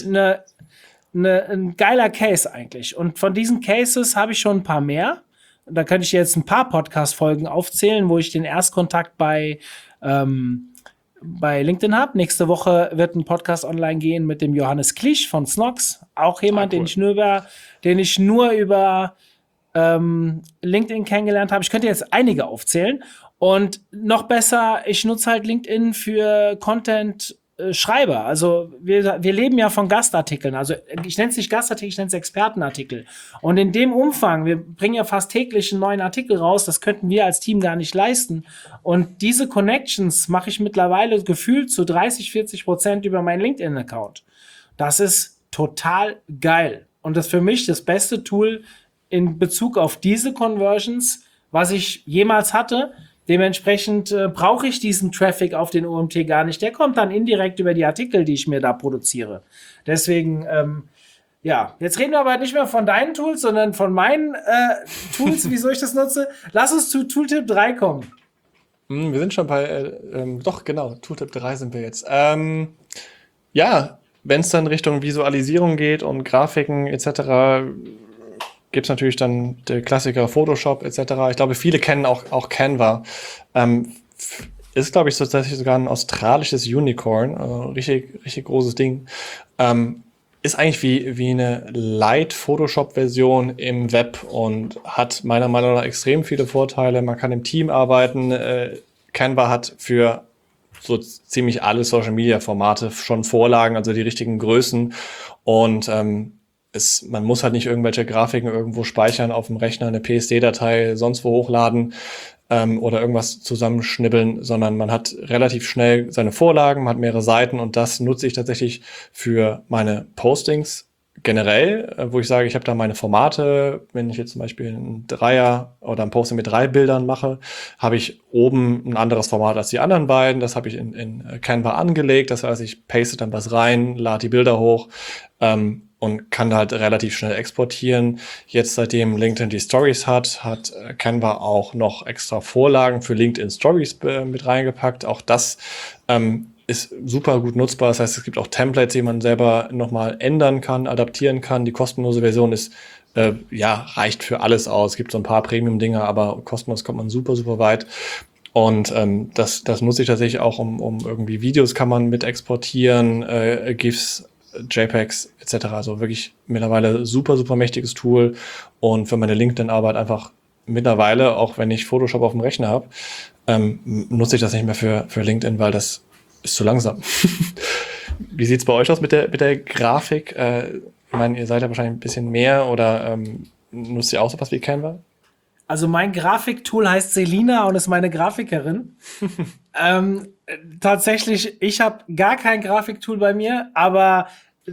ein geiler Case eigentlich. Und von diesen Cases habe ich schon ein paar mehr. Da könnte ich jetzt ein paar Podcast-Folgen aufzählen, wo ich den Erstkontakt bei LinkedIn habe. Nächste Woche wird ein Podcast online gehen mit dem Johannes Klisch von Snox. Auch jemand, cool, den ich nur über LinkedIn kennengelernt habe. Ich könnte jetzt einige aufzählen. Und noch besser, ich nutze halt LinkedIn für Content-Schreiber. Also wir leben ja von Gastartikeln. Also ich nenne es nicht Gastartikel, ich nenne es Expertenartikel. Und in dem Umfang, wir bringen ja fast täglich einen neuen Artikel raus, das könnten wir als Team gar nicht leisten. Und diese Connections mache ich mittlerweile gefühlt zu 30-40% über meinen LinkedIn-Account. Das ist total geil. Und das ist für mich das beste Tool in Bezug auf diese Conversions, was ich jemals hatte. Dementsprechend brauche ich diesen Traffic auf den OMT gar nicht. Der kommt dann indirekt über die Artikel, die ich mir da produziere. Deswegen, Ja, jetzt reden wir aber nicht mehr von deinen Tools, sondern von meinen Tools, wieso ich das nutze. Lass uns zu Tooltip 3 kommen. Wir sind schon bei, doch genau, Tooltip 3 sind wir jetzt. Ja, wenn es dann Richtung Visualisierung geht und Grafiken etc., gibt es natürlich dann der Klassiker Photoshop etc. Ich glaube, viele kennen auch Canva. Ist, glaube ich, tatsächlich sogar ein australisches Unicorn, richtig großes Ding. Ist eigentlich wie eine Light-Photoshop-Version im Web und hat meiner Meinung nach extrem viele Vorteile. Man kann im Team arbeiten. Canva hat für so ziemlich alle Social-Media-Formate schon Vorlagen, also die richtigen Größen. Und man muss halt nicht irgendwelche Grafiken irgendwo speichern auf dem Rechner, eine PSD-Datei sonst wo hochladen oder irgendwas zusammenschnibbeln, sondern man hat relativ schnell seine Vorlagen, man hat mehrere Seiten und das nutze ich tatsächlich für meine Postings generell, wo ich sage, ich habe da meine Formate. Wenn ich jetzt zum Beispiel einen Dreier oder ein Posting mit 3 Bildern mache, habe ich oben ein anderes Format als die anderen beiden. Das habe ich in Canva angelegt. Das heißt, ich paste dann was rein, lade die Bilder hoch und kann halt relativ schnell exportieren. Jetzt, seitdem LinkedIn die Stories hat Canva auch noch extra Vorlagen für LinkedIn Stories mit reingepackt. Auch das ist super gut nutzbar. Das heißt, es gibt auch Templates, die man selber nochmal ändern kann, adaptieren kann. Die kostenlose Version ist, reicht für alles aus. Es gibt so ein paar Premium-Dinger, aber kostenlos kommt man super weit. Und das nutze ich tatsächlich auch, um irgendwie Videos kann man mit exportieren, GIFs, JPEGs etc. Also wirklich mittlerweile super mächtiges Tool und für meine LinkedIn-Arbeit einfach mittlerweile, auch wenn ich Photoshop auf dem Rechner habe, nutze ich das nicht mehr für LinkedIn, weil das ist zu langsam. Wie sieht's bei euch aus mit der Grafik? Ich meine, ihr seid ja wahrscheinlich ein bisschen mehr oder nutzt ihr auch sowas wie Canva? Also mein Grafiktool heißt Selina und ist meine Grafikerin. Tatsächlich, ich habe gar kein Grafiktool bei mir, aber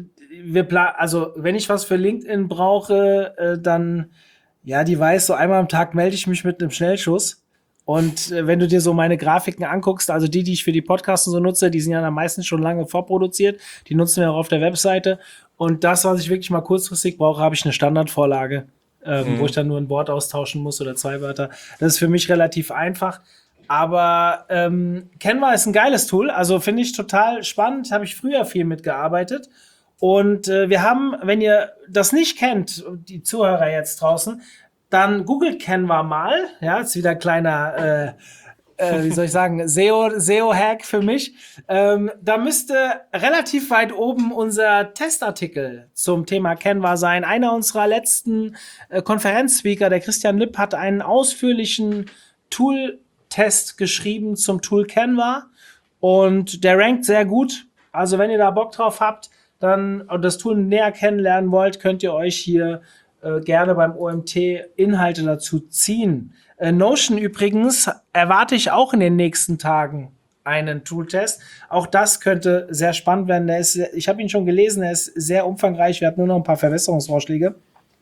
also wenn ich was für LinkedIn brauche, dann, ja, die weiß, so einmal am Tag melde ich mich mit einem Schnellschuss. Und wenn du dir so meine Grafiken anguckst, also die ich für die Podcasts so nutze, die sind ja am meisten schon lange vorproduziert. Die nutzen wir auch auf der Webseite. Und das, was ich wirklich mal kurzfristig brauche, habe ich eine Standardvorlage, wo ich dann nur ein Wort austauschen muss oder 2 Wörter. Das ist für mich relativ einfach. Aber Canva ist ein geiles Tool. Also finde ich total spannend. Habe ich früher viel mitgearbeitet. Und wir haben, wenn ihr das nicht kennt, die Zuhörer jetzt draußen, dann googelt Canva mal. Ja, ist wieder ein kleiner, wie soll ich sagen, SEO-Hack für mich. Da müsste relativ weit oben unser Testartikel zum Thema Canva sein. Einer unserer letzten Konferenzspeaker, der Christian Lipp, hat einen ausführlichen Tool-Test geschrieben zum Tool Canva und der rankt sehr gut. Also wenn ihr da Bock drauf habt, dann das Tool näher kennenlernen wollt, könnt ihr euch hier gerne beim OMT Inhalte dazu ziehen. Notion übrigens erwarte ich auch in den nächsten Tagen einen Tooltest. Auch das könnte sehr spannend werden. Ich habe ihn schon gelesen, er ist sehr umfangreich. Wir hatten nur noch ein paar Verbesserungsvorschläge.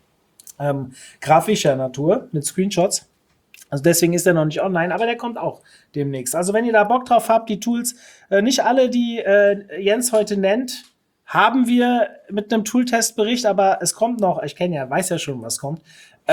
Grafischer Natur mit Screenshots. Also deswegen ist er noch nicht online, aber der kommt auch demnächst. Also wenn ihr da Bock drauf habt, die Tools, nicht alle, die Jens heute nennt, haben wir mit einem Tooltestbericht, aber es kommt noch, weiß ja schon, was kommt.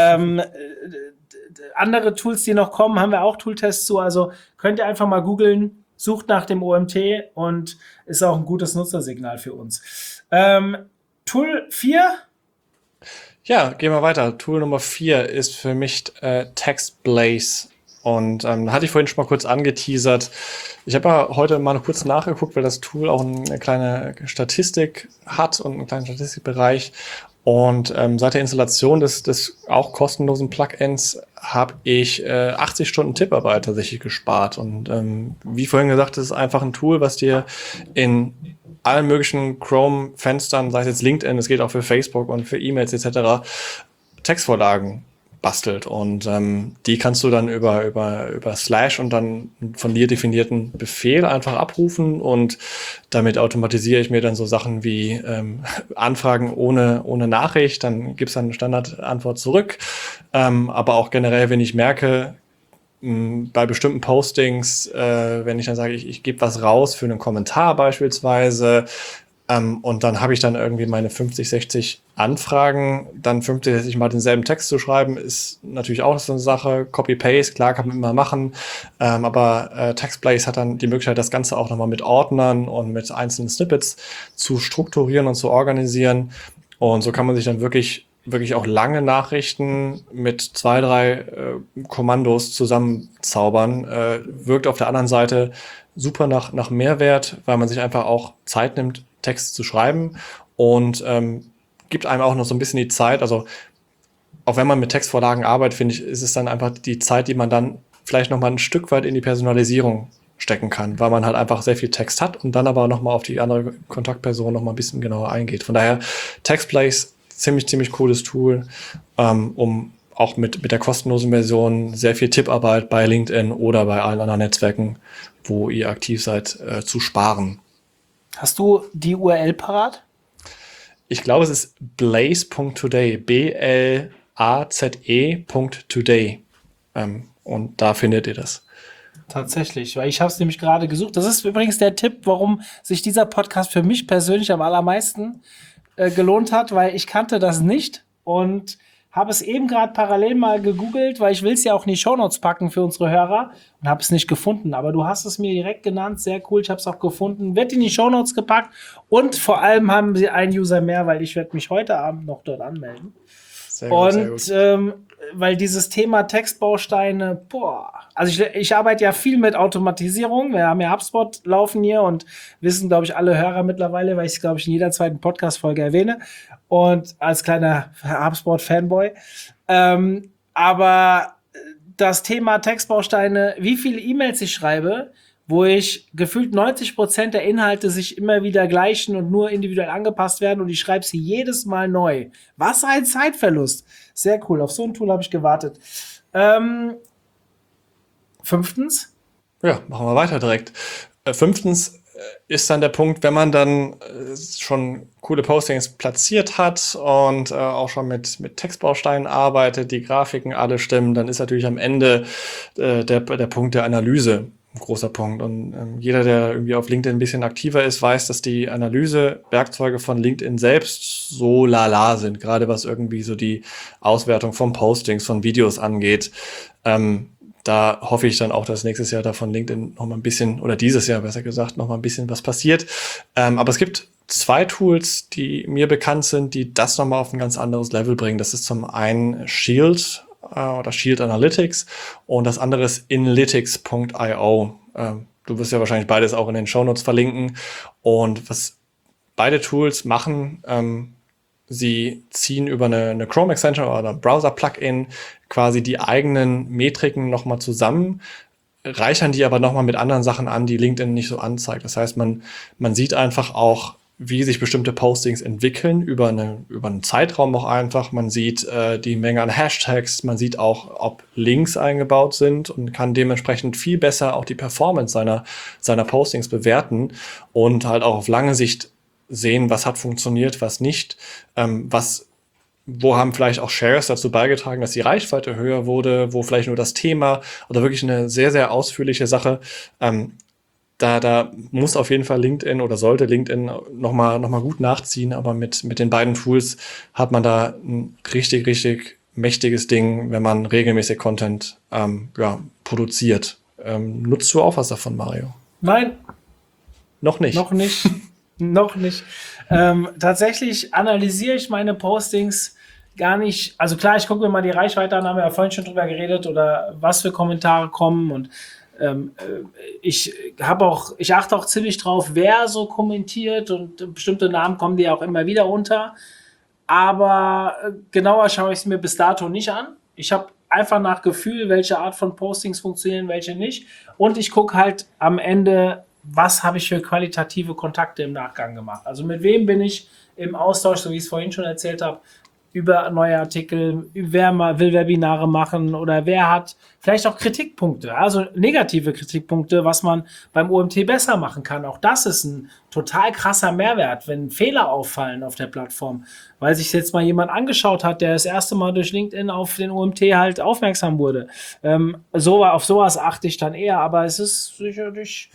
Andere Tools, die noch kommen, haben wir auch Tooltests zu, also könnt ihr einfach mal googeln, sucht nach dem OMT und ist auch ein gutes Nutzersignal für uns. Tool 4? Ja, gehen wir weiter. Tool Nummer 4 ist für mich TextBlaze. Und da hatte ich vorhin schon mal kurz angeteasert. Ich habe ja heute mal noch kurz nachgeguckt, weil das Tool auch eine kleine Statistik hat und einen kleinen Statistikbereich. Und seit der Installation des auch kostenlosen Plugins habe ich 80 Stunden Tipparbeit tatsächlich gespart. Und wie vorhin gesagt, das ist einfach ein Tool, was dir in allen möglichen Chrome-Fenstern, sei es jetzt LinkedIn, es geht auch für Facebook und für E-Mails etc., Textvorlagen bastelt und die kannst du dann über Slash und dann von dir definierten Befehl einfach abrufen und damit automatisiere ich mir dann so Sachen wie Anfragen ohne Nachricht, dann gibt's dann eine Standardantwort zurück, aber auch generell, wenn ich merke, bei bestimmten Postings, wenn ich dann sage, ich gebe was raus für einen Kommentar beispielsweise, Und dann habe ich dann irgendwie meine 50, 60 Anfragen. Dann 50, 60 Mal denselben Text zu schreiben, ist natürlich auch so eine Sache. Copy-Paste, klar, kann man immer machen. Aber TextBlaze hat dann die Möglichkeit, das Ganze auch nochmal mit Ordnern und mit einzelnen Snippets zu strukturieren und zu organisieren. Und so kann man sich dann wirklich auch lange Nachrichten mit 2, 3 Kommandos zusammenzaubern. Wirkt auf der anderen Seite super nach Mehrwert, weil man sich einfach auch Zeit nimmt, Text zu schreiben und gibt einem auch noch so ein bisschen die Zeit. Also auch wenn man mit Textvorlagen arbeitet, finde ich, ist es dann einfach die Zeit, die man dann vielleicht noch mal ein Stück weit in die Personalisierung stecken kann, weil man halt einfach sehr viel Text hat und dann aber noch mal auf die andere Kontaktperson noch mal ein bisschen genauer eingeht. Von daher TextBlaze ziemlich cooles Tool, um auch mit der kostenlosen Version sehr viel Tipparbeit bei LinkedIn oder bei allen anderen Netzwerken, wo ihr aktiv seid, zu sparen. Hast du die URL parat? Ich glaube, es ist blaze.today, blaze.today. Und da findet ihr das. Tatsächlich, weil ich habe es nämlich gerade gesucht. Das ist übrigens der Tipp, warum sich dieser Podcast für mich persönlich am allermeisten gelohnt hat, weil ich kannte das nicht und habe es eben gerade parallel mal gegoogelt, weil ich will es ja auch in die Shownotes packen für unsere Hörer und habe es nicht gefunden. Aber du hast es mir direkt genannt, sehr cool, ich habe es auch gefunden, wird in die Shownotes gepackt und vor allem haben sie einen User mehr, weil ich werde mich heute Abend noch dort anmelden. Sehr gut, und weil dieses Thema Textbausteine, also ich arbeite ja viel mit Automatisierung. Wir haben ja HubSpot laufen hier und wissen, glaube ich, alle Hörer mittlerweile, weil ich es, glaube ich, in jeder zweiten Podcast-Folge erwähne. Und als kleiner HubSpot-Fanboy. Aber das Thema Textbausteine, wie viele E-Mails ich schreibe, wo ich gefühlt 90% der Inhalte sich immer wieder gleichen und nur individuell angepasst werden und ich schreibe sie jedes Mal neu. Was ein Zeitverlust. Sehr cool. Auf so ein Tool habe ich gewartet. 5. Ja, machen wir weiter direkt. 5. ist dann der Punkt, wenn man dann schon coole Postings platziert hat und auch schon mit Textbausteinen arbeitet, die Grafiken alle stimmen, dann ist natürlich am Ende der Punkt der Analyse ein großer Punkt. Und jeder, der irgendwie auf LinkedIn ein bisschen aktiver ist, weiß, dass die Analyse-Werkzeuge von LinkedIn selbst so lala sind, gerade was irgendwie so die Auswertung von Postings, von Videos angeht. Da hoffe ich dann auch, dass nächstes Jahr da von LinkedIn noch mal ein bisschen, oder dieses Jahr besser gesagt, noch mal ein bisschen was passiert. Aber es gibt 2 Tools, die mir bekannt sind, die das noch mal auf ein ganz anderes Level bringen. Das ist zum einen Shield oder Shield Analytics und das andere ist Inlytics.io. Du wirst ja wahrscheinlich beides auch in den Shownotes verlinken. Und was beide Tools machen, sie ziehen über eine Chrome-Extension oder ein Browser-Plugin quasi die eigenen Metriken nochmal zusammen, reichern die aber nochmal mit anderen Sachen an, die LinkedIn nicht so anzeigt. Das heißt, man sieht einfach auch, wie sich bestimmte Postings entwickeln, über einen Zeitraum auch einfach. Man sieht die Menge an Hashtags, man sieht auch, ob Links eingebaut sind und kann dementsprechend viel besser auch die Performance seiner Postings bewerten und halt auch auf lange Sicht sehen, was hat funktioniert, was nicht, wo haben vielleicht auch Shares dazu beigetragen, dass die Reichweite höher wurde, wo vielleicht nur das Thema oder wirklich eine sehr, sehr ausführliche Sache. Da muss auf jeden Fall LinkedIn oder sollte LinkedIn noch mal gut nachziehen, aber mit den beiden Tools hat man da ein richtig mächtiges Ding, wenn man regelmäßig Content produziert. Nutzt du auch was davon, Mario? Nein. Noch nicht. Noch nicht. Tatsächlich analysiere ich meine Postings gar nicht. Also klar, ich gucke mir mal die Reichweite an, haben wir ja vorhin schon drüber geredet, oder was für Kommentare kommen und ich achte auch ziemlich drauf, wer so kommentiert und bestimmte Namen kommen die auch immer wieder unter. Aber genauer schaue ich es mir bis dato nicht an. Ich habe einfach nach Gefühl, welche Art von Postings funktionieren, welche nicht. Und ich gucke halt am Ende, was habe ich für qualitative Kontakte im Nachgang gemacht. Also mit wem bin ich im Austausch, so wie ich es vorhin schon erzählt habe, über neue Artikel, wer will Webinare machen oder wer hat vielleicht auch Kritikpunkte, also negative Kritikpunkte, was man beim OMT besser machen kann. Auch das ist ein total krasser Mehrwert, wenn Fehler auffallen auf der Plattform, weil sich jetzt mal jemand angeschaut hat, der das erste Mal durch LinkedIn auf den OMT halt aufmerksam wurde. Auf sowas achte ich dann eher, aber es ist sicherlich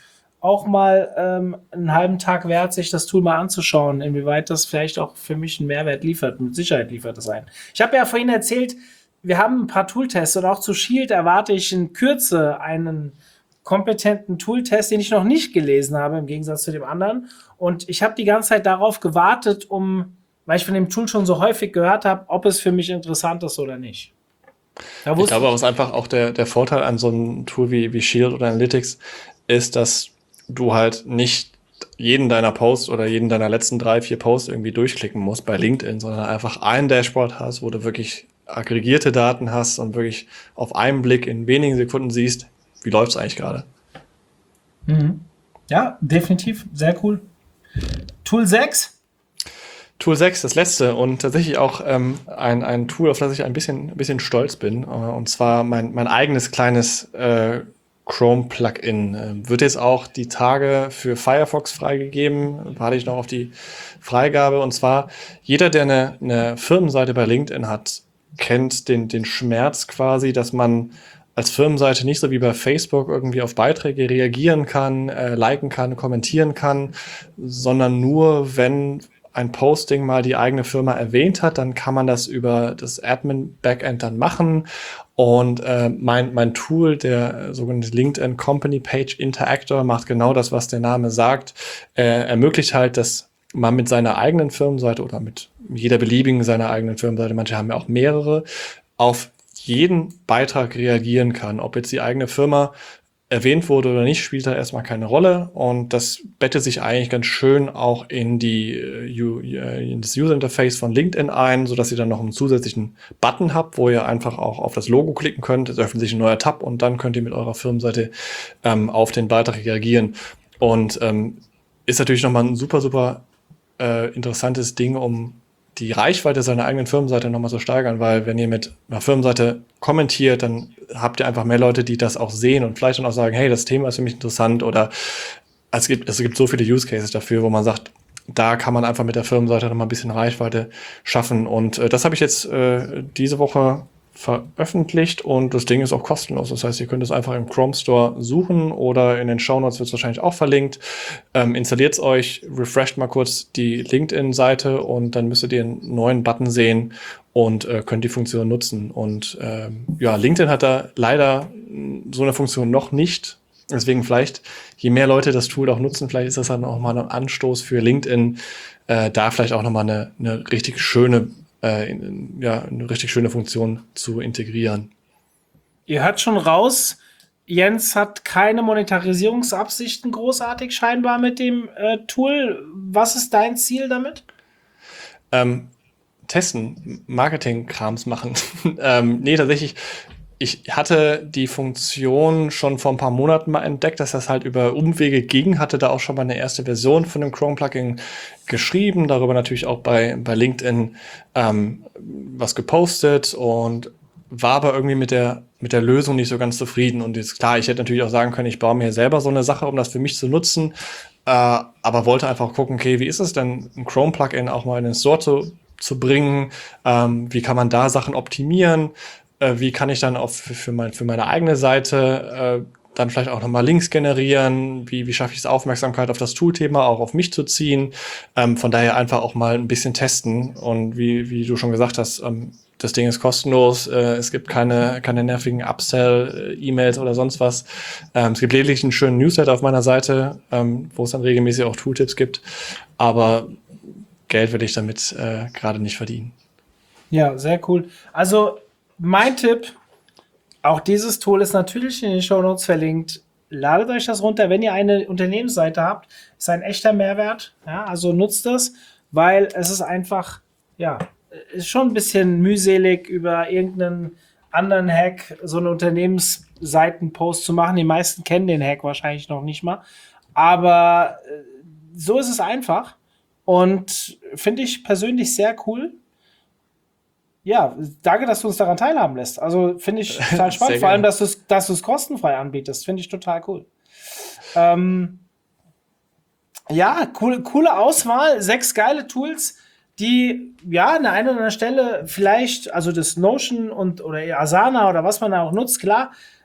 auch mal einen halben Tag wert, sich das Tool mal anzuschauen, inwieweit das vielleicht auch für mich einen Mehrwert liefert. Mit Sicherheit liefert es ein. Ich habe ja vorhin erzählt, wir haben ein paar Tooltests und auch zu Shield erwarte ich in Kürze einen kompetenten Tooltest, den ich noch nicht gelesen habe, im Gegensatz zu dem anderen. Und ich habe die ganze Zeit darauf gewartet, weil ich von dem Tool schon so häufig gehört habe, ob es für mich interessant ist oder nicht. Ich glaube, was einfach auch der Vorteil an so einem Tool wie Shield oder Analytics ist, dass du halt nicht jeden deiner Posts oder jeden deiner letzten 3, 4 Posts irgendwie durchklicken musst bei LinkedIn, sondern einfach ein Dashboard hast, wo du wirklich aggregierte Daten hast und wirklich auf einen Blick in wenigen Sekunden siehst, wie läuft es eigentlich gerade. Mhm. Ja, definitiv. Sehr cool. Tool 6? Tool 6, das letzte und tatsächlich auch ein Tool, auf das ich ein bisschen stolz bin. Und zwar mein eigenes kleines Chrome-Plugin. Wird jetzt auch die Tage für Firefox freigegeben. Warte ich noch auf die Freigabe. Und zwar, jeder, der eine Firmenseite bei LinkedIn hat, kennt den Schmerz quasi, dass man als Firmenseite nicht so wie bei Facebook irgendwie auf Beiträge reagieren kann, liken kann, kommentieren kann, sondern nur, wenn ein Posting mal die eigene Firma erwähnt hat, dann kann man das über das Admin-Backend dann machen. Und mein Tool, der sogenannte LinkedIn Company Page Interactor, macht genau das, was der Name sagt. Ermöglicht halt, dass man mit seiner eigenen Firmenseite oder mit jeder beliebigen seiner eigenen Firmenseite, manche haben ja auch mehrere, auf jeden Beitrag reagieren kann. Ob jetzt die eigene Firma erwähnt wurde oder nicht, spielt da erstmal keine Rolle. Und das bettet sich eigentlich ganz schön auch in das User-Interface von LinkedIn ein, sodass ihr dann noch einen zusätzlichen Button habt, wo ihr einfach auch auf das Logo klicken könnt. Es öffnet sich ein neuer Tab und dann könnt ihr mit eurer Firmenseite auf den Beitrag reagieren. Und ist natürlich nochmal ein super, super interessantes Ding, um die Reichweite seiner eigenen Firmenseite nochmal zu steigern, weil wenn ihr mit einer Firmenseite kommentiert, dann habt ihr einfach mehr Leute, die das auch sehen und vielleicht dann auch sagen, hey, das Thema ist für mich interessant oder es gibt so viele Use Cases dafür, wo man sagt, da kann man einfach mit der Firmenseite nochmal ein bisschen Reichweite schaffen und das habe ich jetzt diese Woche veröffentlicht und das Ding ist auch kostenlos. Das heißt, ihr könnt es einfach im Chrome Store suchen oder in den Shownotes wird es wahrscheinlich auch verlinkt. Installiert es euch, refresht mal kurz die LinkedIn-Seite und dann müsstet ihr einen neuen Button sehen und könnt die Funktion nutzen. Und LinkedIn hat da leider so eine Funktion noch nicht. Deswegen vielleicht, je mehr Leute das Tool auch nutzen, vielleicht ist das dann auch mal ein Anstoß für LinkedIn, da vielleicht auch nochmal eine richtig schöne eine richtig schöne Funktion zu integrieren. Ihr hört schon raus, Jens hat keine Monetarisierungsabsichten großartig scheinbar mit dem Tool. Was ist dein Ziel damit? Testen, Marketing-Krams machen. Nee, tatsächlich, ich hatte die Funktion schon vor ein paar Monaten mal entdeckt, dass das halt über Umwege ging, hatte da auch schon mal eine erste Version von dem Chrome-Plugin geschrieben, darüber natürlich auch bei LinkedIn was gepostet und war aber irgendwie mit der Lösung nicht so ganz zufrieden. Und jetzt klar, ich hätte natürlich auch sagen können, ich baue mir selber so eine Sache, um das für mich zu nutzen, aber wollte einfach gucken, okay, wie ist es denn, ein Chrome-Plugin auch mal in den Store zu bringen, wie kann man da Sachen optimieren, wie kann ich dann auch für meine eigene Seite dann vielleicht auch nochmal Links generieren, wie schaffe ich es, Aufmerksamkeit auf das Toolthema auch auf mich zu ziehen. Von daher einfach auch mal ein bisschen testen. Und wie du schon gesagt hast, das Ding ist kostenlos, es gibt keine nervigen Upsell-E-Mails oder sonst was. Es gibt lediglich einen schönen Newsletter auf meiner Seite, wo es dann regelmäßig auch Tooltips gibt. Aber Geld will ich damit gerade nicht verdienen. Ja, sehr cool. Also mein Tipp, auch dieses Tool ist natürlich in den Shownotes verlinkt. Ladet euch das runter, wenn ihr eine Unternehmensseite habt. Ist ein echter Mehrwert. Ja, also nutzt das, weil es ist einfach, ist schon ein bisschen mühselig, über irgendeinen anderen Hack so einen Unternehmensseiten-Post zu machen. Die meisten kennen den Hack wahrscheinlich noch nicht mal. Aber so ist es einfach und finde ich persönlich sehr cool. Ja, danke, dass du uns daran teilhaben lässt. Also finde ich total spannend. Vor allem, dass du es kostenfrei anbietest. Finde ich total cool. Coole Auswahl. 6 geile Tools, die an der einen oder anderen Stelle vielleicht, also das Notion oder Asana oder was man da auch nutzt, klar,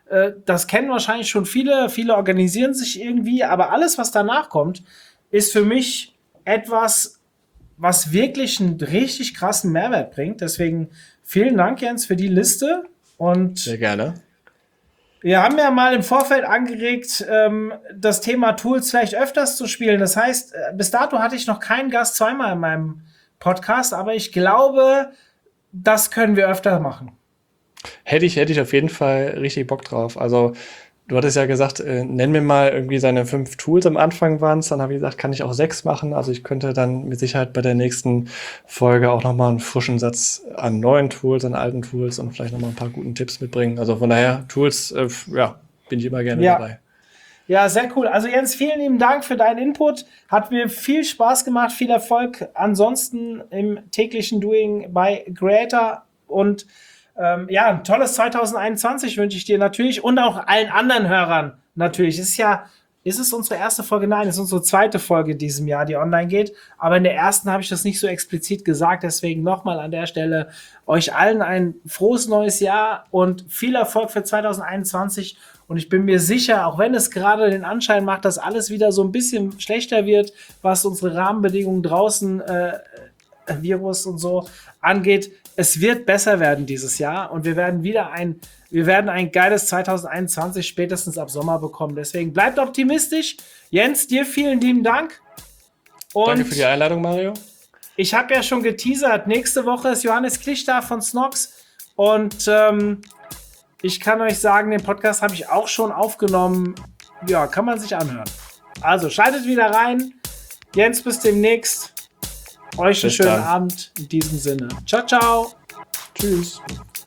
Das kennen wahrscheinlich schon viele. Viele organisieren sich irgendwie, aber alles, was danach kommt, ist für mich etwas, was wirklich einen richtig krassen Mehrwert bringt. Deswegen vielen Dank, Jens, für die Liste. Und Sehr gerne. wir haben ja mal im Vorfeld angeregt, das Thema Tools vielleicht öfters zu spielen. Das heißt, bis dato hatte ich noch keinen Gast zweimal in meinem Podcast, aber ich glaube, das können wir öfter machen. Hätte ich auf jeden Fall richtig Bock drauf. Also, du hattest ja gesagt, nenn mir mal irgendwie seine 5 Tools am Anfang waren es. Dann habe ich gesagt, kann ich auch 6 machen. Also ich könnte dann mit Sicherheit bei der nächsten Folge auch nochmal einen frischen Satz an neuen Tools, an alten Tools und vielleicht nochmal ein paar guten Tipps mitbringen. Also von daher, Tools, bin ich immer gerne dabei. Ja, sehr cool. Also Jens, vielen lieben Dank für deinen Input. Hat mir viel Spaß gemacht, viel Erfolg ansonsten im täglichen Doing bei Creator und ein tolles 2021 wünsche ich dir natürlich und auch allen anderen Hörern natürlich. Ist es unsere erste Folge? Nein, es ist unsere zweite Folge in diesem Jahr, die online geht. Aber in der ersten habe ich das nicht so explizit gesagt. Deswegen nochmal an der Stelle euch allen ein frohes neues Jahr und viel Erfolg für 2021. Und ich bin mir sicher, auch wenn es gerade den Anschein macht, dass alles wieder so ein bisschen schlechter wird, was unsere Rahmenbedingungen draußen, Virus und so angeht, es wird besser werden dieses Jahr und wir werden ein geiles 2021 spätestens ab Sommer bekommen. Deswegen bleibt optimistisch. Jens, dir vielen lieben Dank. Und danke für die Einladung, Mario. Ich habe ja schon geteasert, nächste Woche ist Johannes Klich da von Snox und ich kann euch sagen, den Podcast habe ich auch schon aufgenommen. Ja, kann man sich anhören. Also schaltet wieder rein. Jens, bis demnächst. Euch einen schönen Abend in diesem Sinne. Ciao, ciao. Tschüss.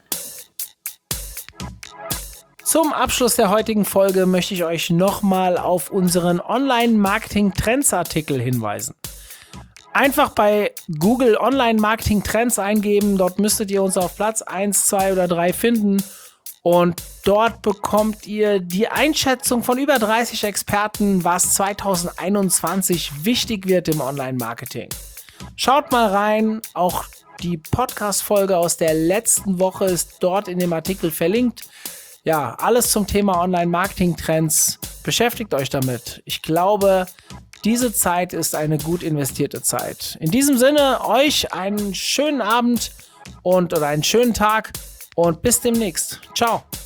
Zum Abschluss der heutigen Folge möchte ich euch nochmal auf unseren Online-Marketing-Trends-Artikel hinweisen. Einfach bei Google Online-Marketing-Trends eingeben. Dort müsstet ihr uns auf Platz 1, 2 oder 3 finden. Und dort bekommt ihr die Einschätzung von über 30 Experten, was 2021 wichtig wird im Online-Marketing. Schaut mal rein, auch die Podcast-Folge aus der letzten Woche ist dort in dem Artikel verlinkt. Ja, alles zum Thema Online-Marketing-Trends. Beschäftigt euch damit. Ich glaube, diese Zeit ist eine gut investierte Zeit. In diesem Sinne, euch einen schönen Abend oder einen schönen Tag und bis demnächst. Ciao.